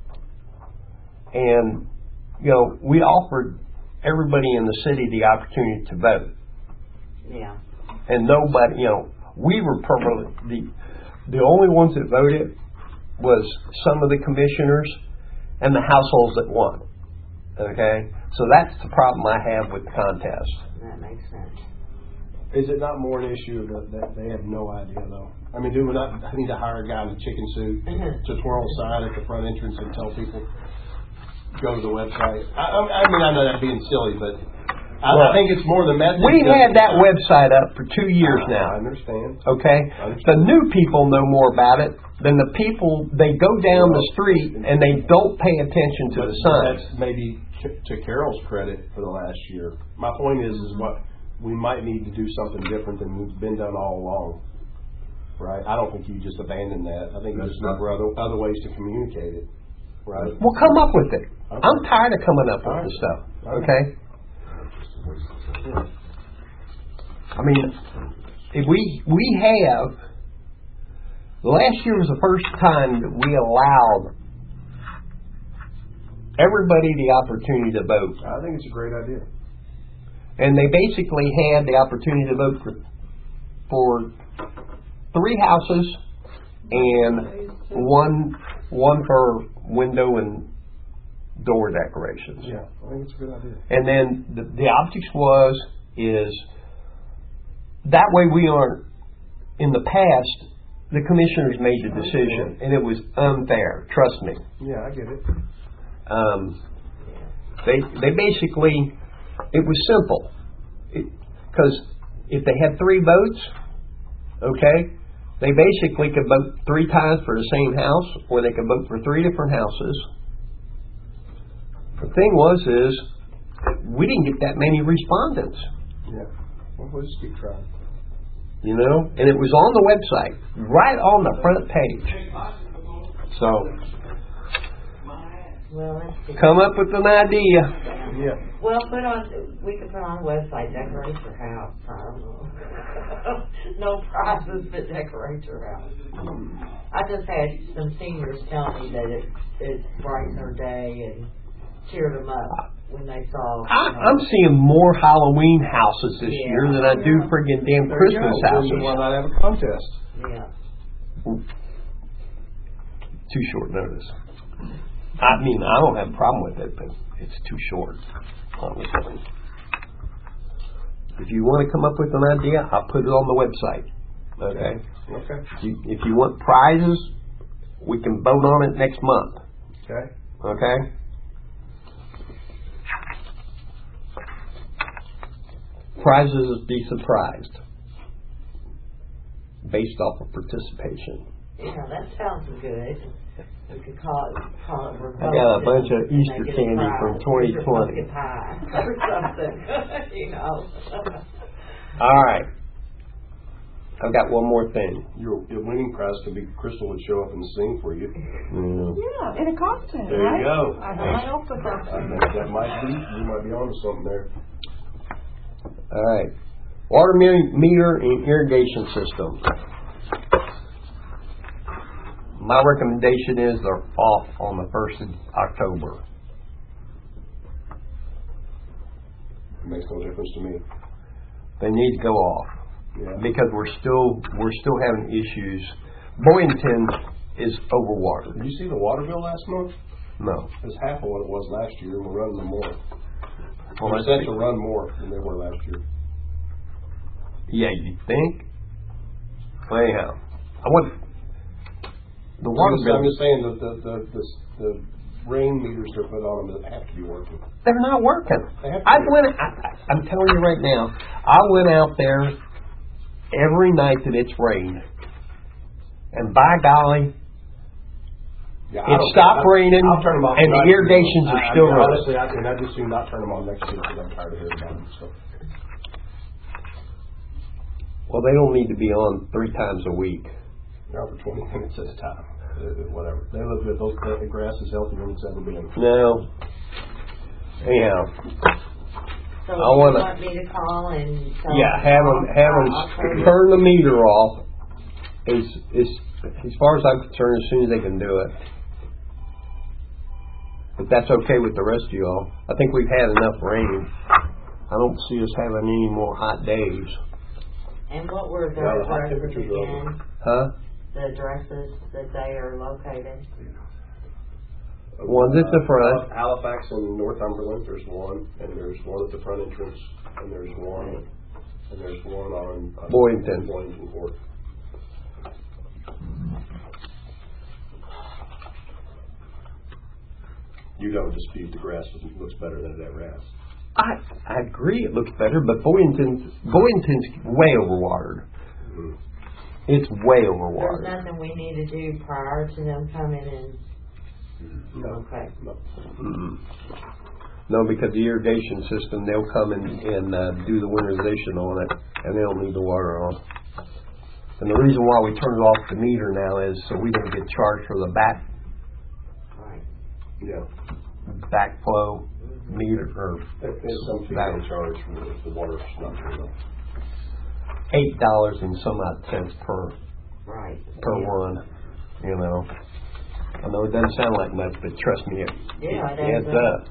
And, you know, we offered everybody in the city the opportunity to vote. Yeah. And nobody, you know, we were probably the, the only ones that voted was some of the commissioners and the households that won. Okay? So that's the problem I have with the contest. That makes sense. Is it not more an issue that, that they have no idea though? I mean, do we not I need to hire a guy in a chicken suit to twirl a sign at the front entrance and tell people, go to the website? I, I mean, I know that's being silly, but I, I think it's more the message. We had that website up for two years I, now. I understand. Okay? I understand. The new people know more about it than the people, they go down the street and they don't pay attention to But the signs. that's maybe to Carol's credit for the last year. My point is, is what we might need to do something different than we've been done all along. Right? I don't think you just abandon that. I think you just look for other, other ways to communicate it. Right? Well, come up with it. Okay. I'm tired of coming up with All right. this stuff. All right. Okay? I mean, if we we have last year was the first time that we allowed everybody the opportunity to vote, I think it's a great idea. and they basically had the opportunity to vote for for three houses and one one for window and door decorations. Yeah, I think it's a good idea. And then the, the object was, is that way we aren't, in the past, the commissioners made the decision, and it was unfair, trust me. Yeah, I get it. Um, they, they basically, it was simple. Because if they had three votes, okay, they basically could vote three times for the same house, or they could vote for three different houses. The thing was is, we didn't get that many respondents, Yeah. Well, we'll just keep trying. you know, and it was on the website, right on the front page. So, Well, let's see. come up with an idea. Yeah. Well, put on, we could put on the website, decorate your house, I don't know. No prizes, but decorate your house. I just had some seniors tell me that it, it brightened their day and cheered them up when they saw. I, you know, I'm seeing more Halloween houses this Yeah. year than I do friggin' damn There you Christmas go. houses. Then why not have a contest? Yeah. Too short notice. I mean, I don't have a problem with it, but it's too short, honestly. If you want to come up with an idea, I'll put it on the website. Okay? Okay. If you, if you want prizes, we can vote on it next month. Okay. Okay? Prizes, be surprised. Based off of participation. Yeah, that sounds good. We could call it, call it remote. I got a bunch of and Easter make it a candy prize. from twenty Here's your twenty. pumpkin pie or something, you know. All right. I've got one more thing. Your, your winning prize could be Crystal would show up and sing for you. Mm. Yeah, in a costume, There right? you go. I have my outfit I costume. think that might be, you might be onto something there. All right. Water me- meter and irrigation system. My recommendation is they're off on the first of October. It makes no difference to me. They need to go off Yeah. because we're still we're still having issues. Boynton is overwatered. Did you see the water bill last month? No. It's half of what it was last year, and we're running them more. Well, We're that's set be- to run more than they were last year. Yeah, you think? Well, anyhow, I want the I'm water just, bill. I'm just saying that the, the, the, the rain meters they're put on them have to be working. They're not working. They have to I be. went. I, I- I'm telling you right now. I went out there every night that it's rained, and by golly, Yeah, It I don't- stopped I- raining, I'll turn them off and the tonight. irrigations are I- I- still running. Honestly, I, and I just do not turn them on next year because I'm tired of hearing about them. So. well, they don't need to be on three times a week. Now for twenty minutes at a time, uh, whatever. They look good. Those, the grass is healthier than it's ever been. No. Anyhow, So I you wanna- want me to call and tell Yeah, have them, have them I'll tell you. turn the meter off. As, as, as far as I'm concerned, as soon as they can do it. If that's okay with the rest of y'all. I think we've had enough rain. I don't see us having any more hot days. And what were the Yeah, the hot addresses temperatures are over. again? Huh? The addresses that they are located? One's at the front. Uh, Halifax and Northumberland, there's one, and there's one at the front entrance, and there's one, and there's one on uh, Boynton. Boynton Court. You don't dispute the grass looks better than it ever has. I I agree it looks better, but Boynton's Boynton's way overwatered. Mm-hmm. It's way There's overwatered. nothing we need to do prior to them coming in. No. Okay. No. Mm-mm. No, because the irrigation system, they'll come and, and uh, do the winterization on it, and they'll need the water on. And the reason why we turn it off the meter now is so we don't get charged for the back Right. Yeah. backflow meter or There- There's some fee That- they charge for the, the water's not turned off. eight dollars and some odd cents per Right. per Yeah. one. You know, I know it doesn't sound like much, but trust me, it, Yeah, it it adds adds up.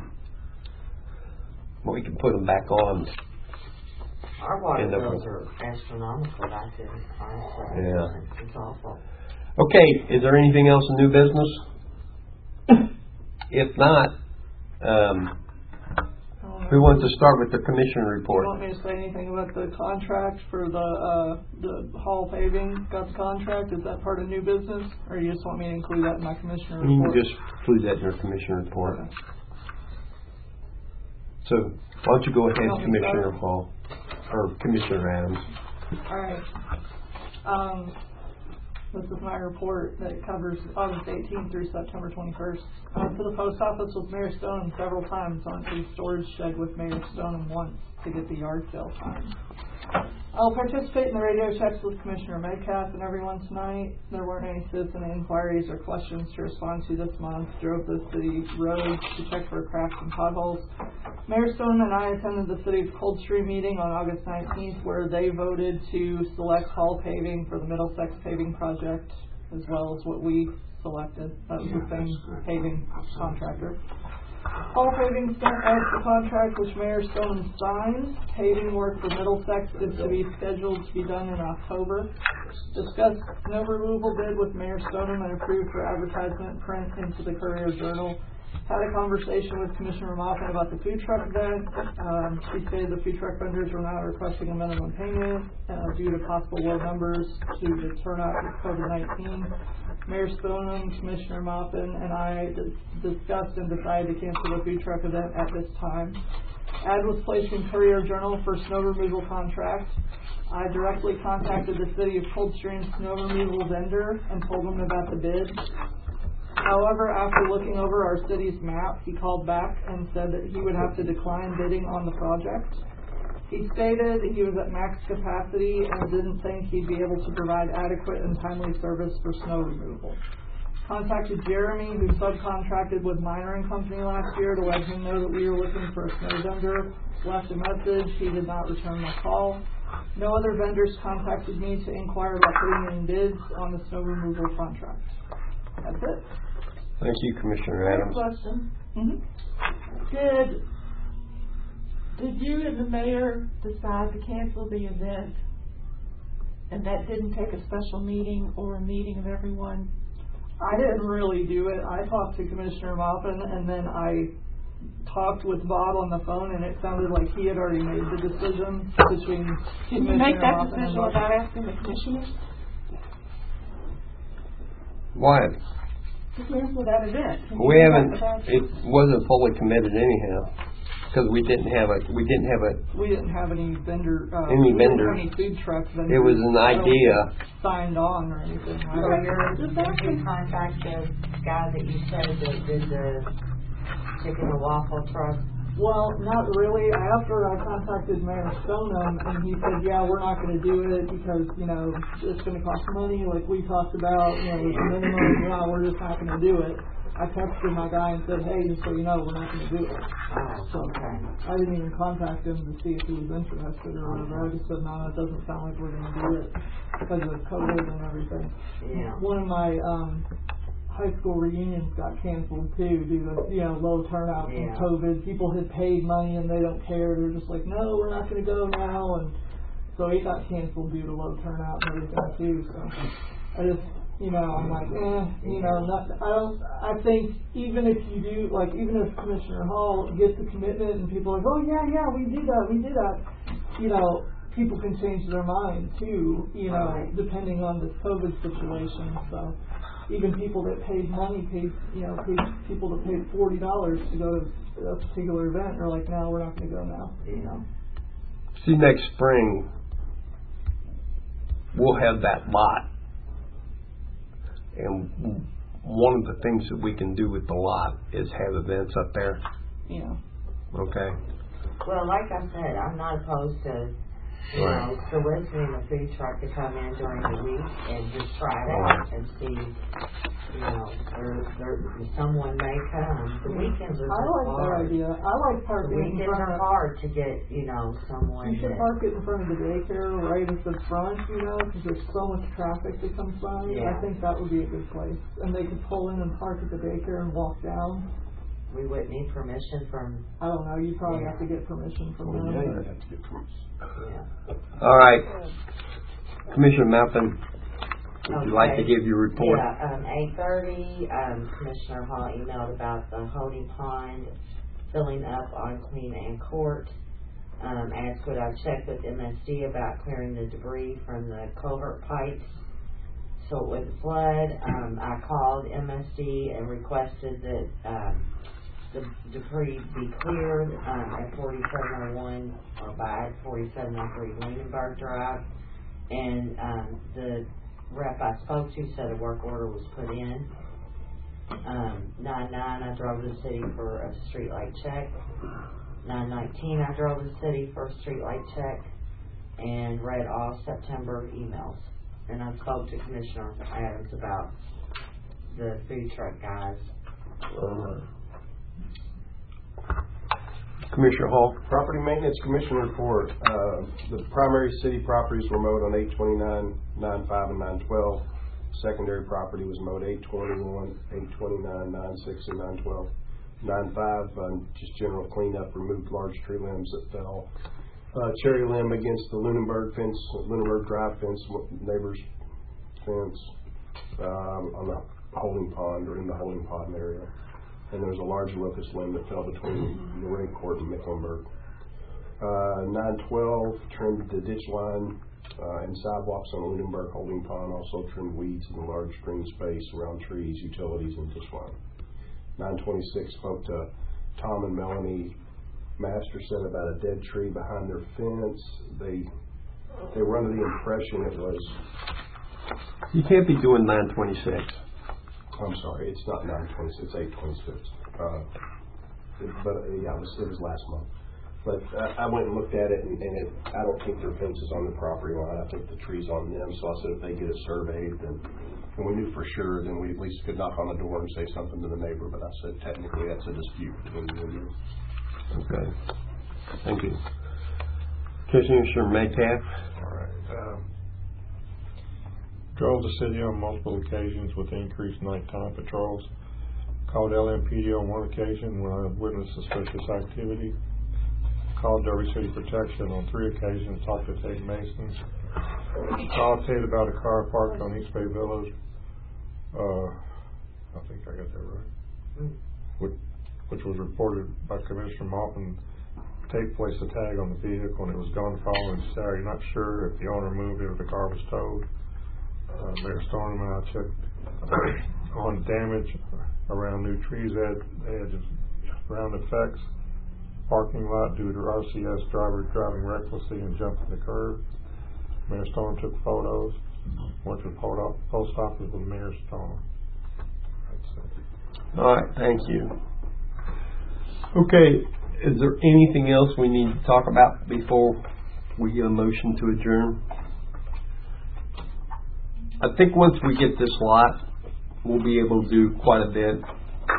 We can put them back on. Our water In the- bills are astronomical back in our state. Yeah. It's awful. Okay, is there anything else in new business? If not, um, who wants to start with the commissioner Do you report? want me to say anything about the contract for the, uh, the hall paving? Got the contract, is that part of new business? Or you just want me to include that in my commissioner You report? can just include that in your commissioner report. Okay. So, why don't you go ahead, Want me to start? Commissioner Hall, or Commissioner Adams? Alright. Um, this is my report that covers August eighteenth through September twenty-first. I went to the post office with Mayor Stoneham several times, I went to the storage shed with Mayor Stoneham once to get the yard sale signed. I'll participate in the radio checks with Commissioner Metcalf and everyone tonight. There weren't any citizen inquiries or questions to respond to this month. Drove the city roads to check for cracks and potholes. Mayor Stone and I attended the City of Coldstream meeting on August nineteenth where they voted to select hall paving for the Middlesex paving project as well as what we selected. That was the same paving contractor. Hall paving sent out the contract which Mayor Stone signed. Paving work for Middlesex is to be scheduled to be done in October. Discussed snow removal bid with Mayor Stoneham and approved for advertisement print into the Courier Journal. Had a conversation with Commissioner Moffin about the food truck event. Um, she stated the food truck vendors were not requesting a minimum payment uh, due to possible low numbers due to turnout with COVID nineteen. Mayor Stoneham, Commissioner Moffin, and I d- discussed and decided to cancel the food truck event at this time. Ad was placed in Courier Journal for snow removal contract. I directly contacted the City of Coldstream snow removal vendor and told them about the bid. However, after looking over our city's map, he called back and said that he would have to decline bidding on the project. He stated he was at max capacity and didn't think he'd be able to provide adequate and timely service for snow removal. Contacted Jeremy, who subcontracted with Miner and Company last year, to let him know that we were looking for a snow vendor. Left a message. He did not return my call. No other vendors contacted me to inquire about putting in bids on the snow removal contract. That's it. Thank you, Commissioner Adams. Question. Mm-hmm. Did, did you and the mayor decide to cancel the event? And that didn't take a special meeting or a meeting of everyone? I didn't really do it. I talked to Commissioner Moffin and then I talked with Bob on the phone and it sounded like he had already made the decision between Can you make Commissioner that Moffin and decision Bob. without asking the commissioners Why? to cancel that event? Can you We do that haven't, without- it wasn't fully committed anyhow, because we didn't have a, we didn't have a, We didn't have any vendor, uh, Any we didn't vendors. have any food truck vendors. it was an idea. Signed on or anything. I So don't- you're, did you contact the guy that you said that did the chicken and waffle truck? Well, not really. After I contacted Mayor Stoneham, and he said, yeah, we're not going to do it because, you know, it's going to cost money, like we talked about, you know, there's a minimum, yeah, we're just not going to do it. I texted my guy and said, hey, just so you know, we're not going to do it. Oh, So okay. I didn't even contact him to see if he was interested or whatever. I just said, no, it doesn't sound like we're going to do it because of COVID and everything. Yeah. One of my um, high school reunions got canceled too due to, you know, low turnout Yeah. from COVID. People had paid money and they don't care. They're just like, no, we're not going to go now. And so it got canceled due to low turnout and everything too. So I just, you know, I'm like, eh, you know, not, I don't, I think even if you do, like, even if Commissioner Hall gets the commitment and people are like, oh yeah, yeah, we do that, we do that, you know, people can change their mind too, you know, Right. depending on this COVID situation. So even people that paid money, paid, you know, paid people that paid forty dollars to go to a particular event are like, no, we're not going to go now, you know. See, next spring, we'll have that lot. And one of the things that we can do with the lot is have events up there. Yeah. Okay? Well, like I said, I'm not opposed to, you know, soliciting a food truck to come in during the week and just try it out and see, you know, there, there, someone may come. The weekends are I just like that hard. idea. I like The parking in weekends front are of. hard to get, you know, someone You should that, park it in front of the daycare right at the front, you know, because there's so much traffic that comes by. Yeah. I think that would be a good place. And they could pull in and park at the daycare and walk down. we wouldn't need permission from, I don't know, you probably Yeah. have to get permission from them. Yeah, you but- have to get permission. yeah. All right. Commissioner Mappin, would you like to Okay. give your report? Yeah, um, eight thirty, um, Commissioner Hall emailed about the holding pond filling up on Queen Anne Court. Um, asked would I check with M S D about clearing the debris from the culvert pipes so it wouldn't flood. Um, I called M S D and requested that, um, the debris be cleared, um, at forty-seven oh one, or by forty-seven oh three Lunenburg Drive. And, um, the rep I spoke to said a work order was put in. Um, nine nine, I drove to the city for a streetlight check. Nine nineteen, I drove to the city for a streetlight check and read all September emails. And I spoke to Commissioner Adams about the food truck guys. Uh, Commissioner Hall. Property Maintenance Commission report. Uh, the primary city properties were mowed on eight twenty-nine, nine five, and nine twelve. Secondary property was mowed eight twenty-one, eight twenty-nine, nine six, and nine twelve. nine five, um, just general cleanup, removed large tree limbs that fell. Uh, cherry limb against the Lunenburg fence, Lunenburg Drive fence, neighbor's fence, um, on the holding pond, or in the holding pond area. And there was a large locust limb that fell between Lorraine Court and Mecklenburg. Uh, nine twelve, trimmed the ditch line uh, and sidewalks on Lunenburg Holding Pond, also trimmed weeds in the large green space around trees, utilities, and ditch line. nine twenty-six, spoke to Tom and Melanie Masterson about a dead tree behind their fence. They they were under the impression it was, You can't be doing nine twenty-six. I'm sorry, it's not nine twenty-six, it's eight twenty-six. Uh, it- but uh, yeah, it was, it was last month. But uh, I went and looked at it, and, and it, I don't think their fence is on the property line. I think the tree's on them. So I said if they get it surveyed, then, and we knew for sure, then we at least could knock on the door and say something to the neighbor. But I said technically that's a dispute between you and you. Okay. Thank you. Commissioner Metcalf. All right. Um, drove the city on multiple occasions with increased nighttime patrols. Called L M P D on one occasion when I witnessed suspicious activity. Called Derby City Protection on three occasions, talked to Tate Mason. Called Tate about a car parked on East Bay Villas. Uh, I think I got that right. Which, which was reported by Commissioner Maupin. Tate placed a tag on the vehicle and it was gone the following Saturday. Not sure if the owner moved it or the car was towed. Uh, Mayor Storm and I checked on damage around new trees, ed- edges, ground effects, parking lot due to R C S driver driving recklessly and jumping the curb. Mayor Storm took photos. Went to the po- post office with Mayor Storm. That's it. All right, thank you. Okay, is there anything else we need to talk about before we get a motion to adjourn? I think once we get this lot, we'll be able to do quite a bit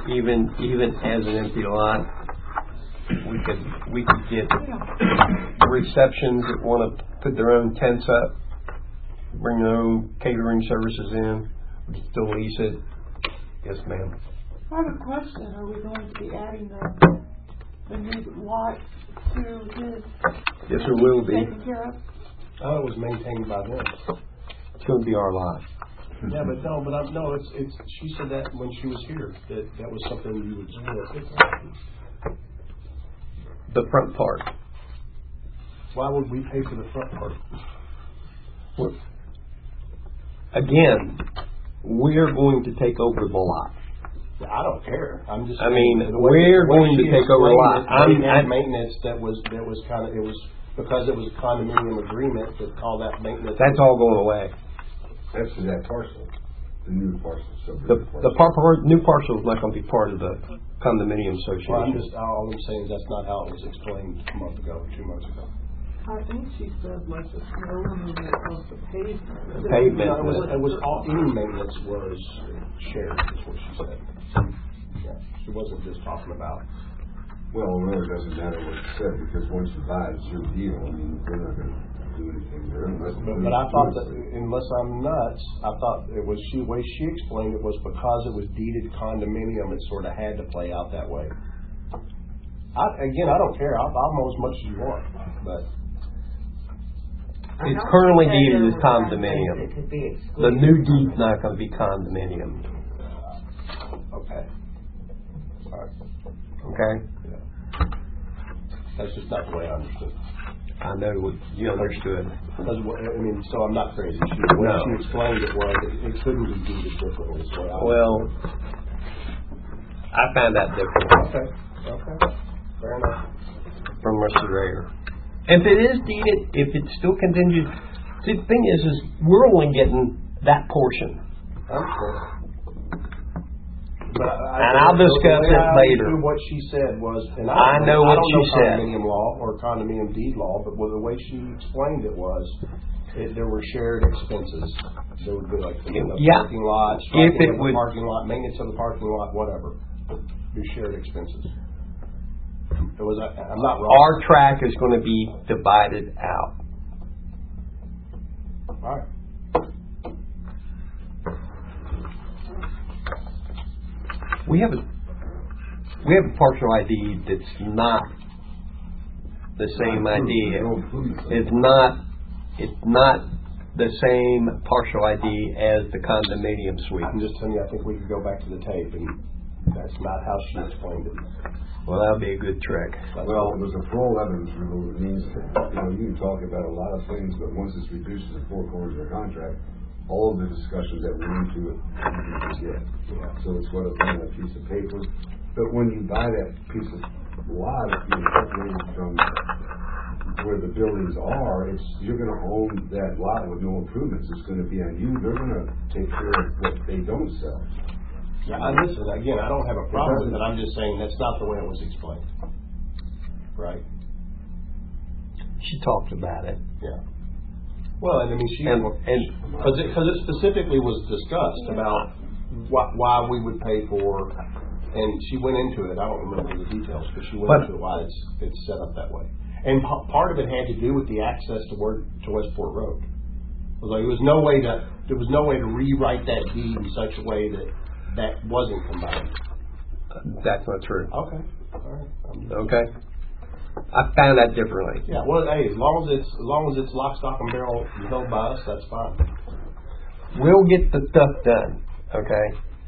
even, even as an empty lot, we could, we could get receptions that want to put their own tents up, bring their own catering services in, we can still lease it. Yes, ma'am. I have a question. Are we going to be adding the, the new lot to his? Yes, there will be. Taken care of? Oh, it was maintained by them. It's going to be our lot. Yeah, but no, but I, no, it's, it's, she said that when she was here, that that was something you would split. The front part. Why would we pay for the front part? Well, again, we're going to take over the lot. I don't care. I'm just. I mean, the way- we're the way going to she take over the lot. explained it, I'm- They had I'm- maintenance that was, that was kind of, it was, because it was a condominium agreement, that all that maintenance. That's all going away. That's for that parcel, the new parcel. The, subdivision the parcel. par- new parcel is not going to be part of the condominium Well, I'm association. just, all I'm saying is that's not how it was explained a month ago, two months ago. I think she said like the snow removal of the pavement. The pavement. No, it was, it was all, any maintenance was shared, is what she said. Yeah, she wasn't just talking about. Well, it really doesn't matter what you said, because once you buy it, it's your deal. I mean, we're not gonna do anything there unless. But, but I thought that, unless I'm nuts, I thought it was, she, the way she explained it was because it was deeded condominium, it sort of had to play out that way. I, again, I don't care, I'll, I'll mow as much as you want, but. I It's know currently she said deeded there as were some things condominium. that could be The excluded new from deed's it. not going to be condominium. Okay. All right. Okay? Yeah. That's just not the way I understood. I know what you understood. Because, what- I mean, so I'm not crazy. She, the way No. she explained it was, it, it couldn't be deeded differently. is the way I Well, understood. I found that different Okay, okay, fair enough. from our surveyor. If it is deeded, if it's still contingent, see, the thing is, is we're only getting that portion. I'm sure. But I, And I'll the discuss way it I later. understood What she said was, and I I, know I what don't she know said. condominium law or condominium deed law, but the way she explained it was, it, there were shared expenses. There would be like the Yeah. parking lot, If striking it of the would- parking lot, maintenance of the parking lot, whatever. Be shared expenses. It was. I, I'm not wrong. Our track is going to be divided out. All right. We have a we have a partial I D that's not the same I D. It's not it's not the same partial I D as the condominium suite. I'm just telling you. I think we could go back to the tape, and that's not how she explained it. Well, that'll be a good trick. That's Well, it was a full evidence rule. It means that, you know, you can talk about a lot of things, but once it's reduced to the four corners of the contract, all of the discussions that went into it, you can forget. So it's what, on a piece of paper. But when you buy that piece of lot, you know, separated from where the buildings are, it's, you're gonna own that lot with no improvements. It's gonna be on you. They're gonna take care of what they don't sell. Yeah, I listen, again, I don't have a problem with it, I'm just saying that's not the way it was explained. Right? She talked about it. Yeah. Well, and I mean, she, And, because and it, because it specifically was discussed about why, why we would pay for, and she went into it, I don't remember the details, but she went But- into it why it's, it's set up that way. And p- part of it had to do with the access to word, to Westport Road. It was like, there was no way to, there was no way to rewrite that deed in such a way that that wasn't combined. that's not true. Okay, all right. I'm- Okay? I found that differently. Yeah, well, hey, as long as it's, as long as it's lock, stock, and barrel held by us, that's fine. We'll get the stuff done. Okay?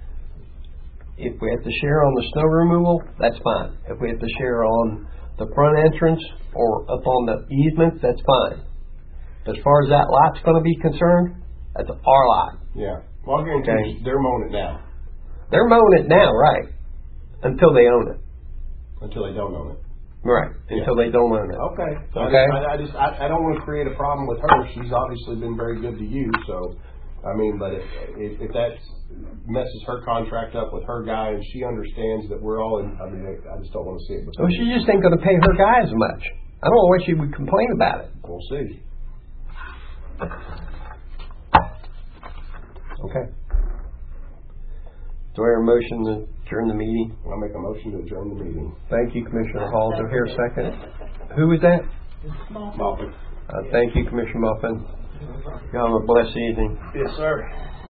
If we have to share on the snow removal, that's fine. If we have to share on the front entrance or up on the easements, that's fine. As far as that lot's going to be concerned, that's our lot. Yeah. Well, I guarantee Okay. you, they're mowing it now They're mowing it now, right? Until they own it. until they don't own it. Right. Until they don't own it. Okay. Okay. I, I just, I, I don't want to create a problem with her. She's obviously been very good to you, so, I mean, but if, if, if that messes her contract up with her guy and she understands that we're all in, I mean, I I just don't want to see it. Well, she just ain't going to pay her guys much. I don't know why she would complain about it. We'll see. Okay. Do I hear a motion to adjourn the meeting? I'll make a motion to adjourn the meeting. Thank you, Commissioner Hall. Do I hear a second? Who was that? Moffett. Uh, thank you, Commissioner Muffin. Y'all have a blessed evening. Yes, sir.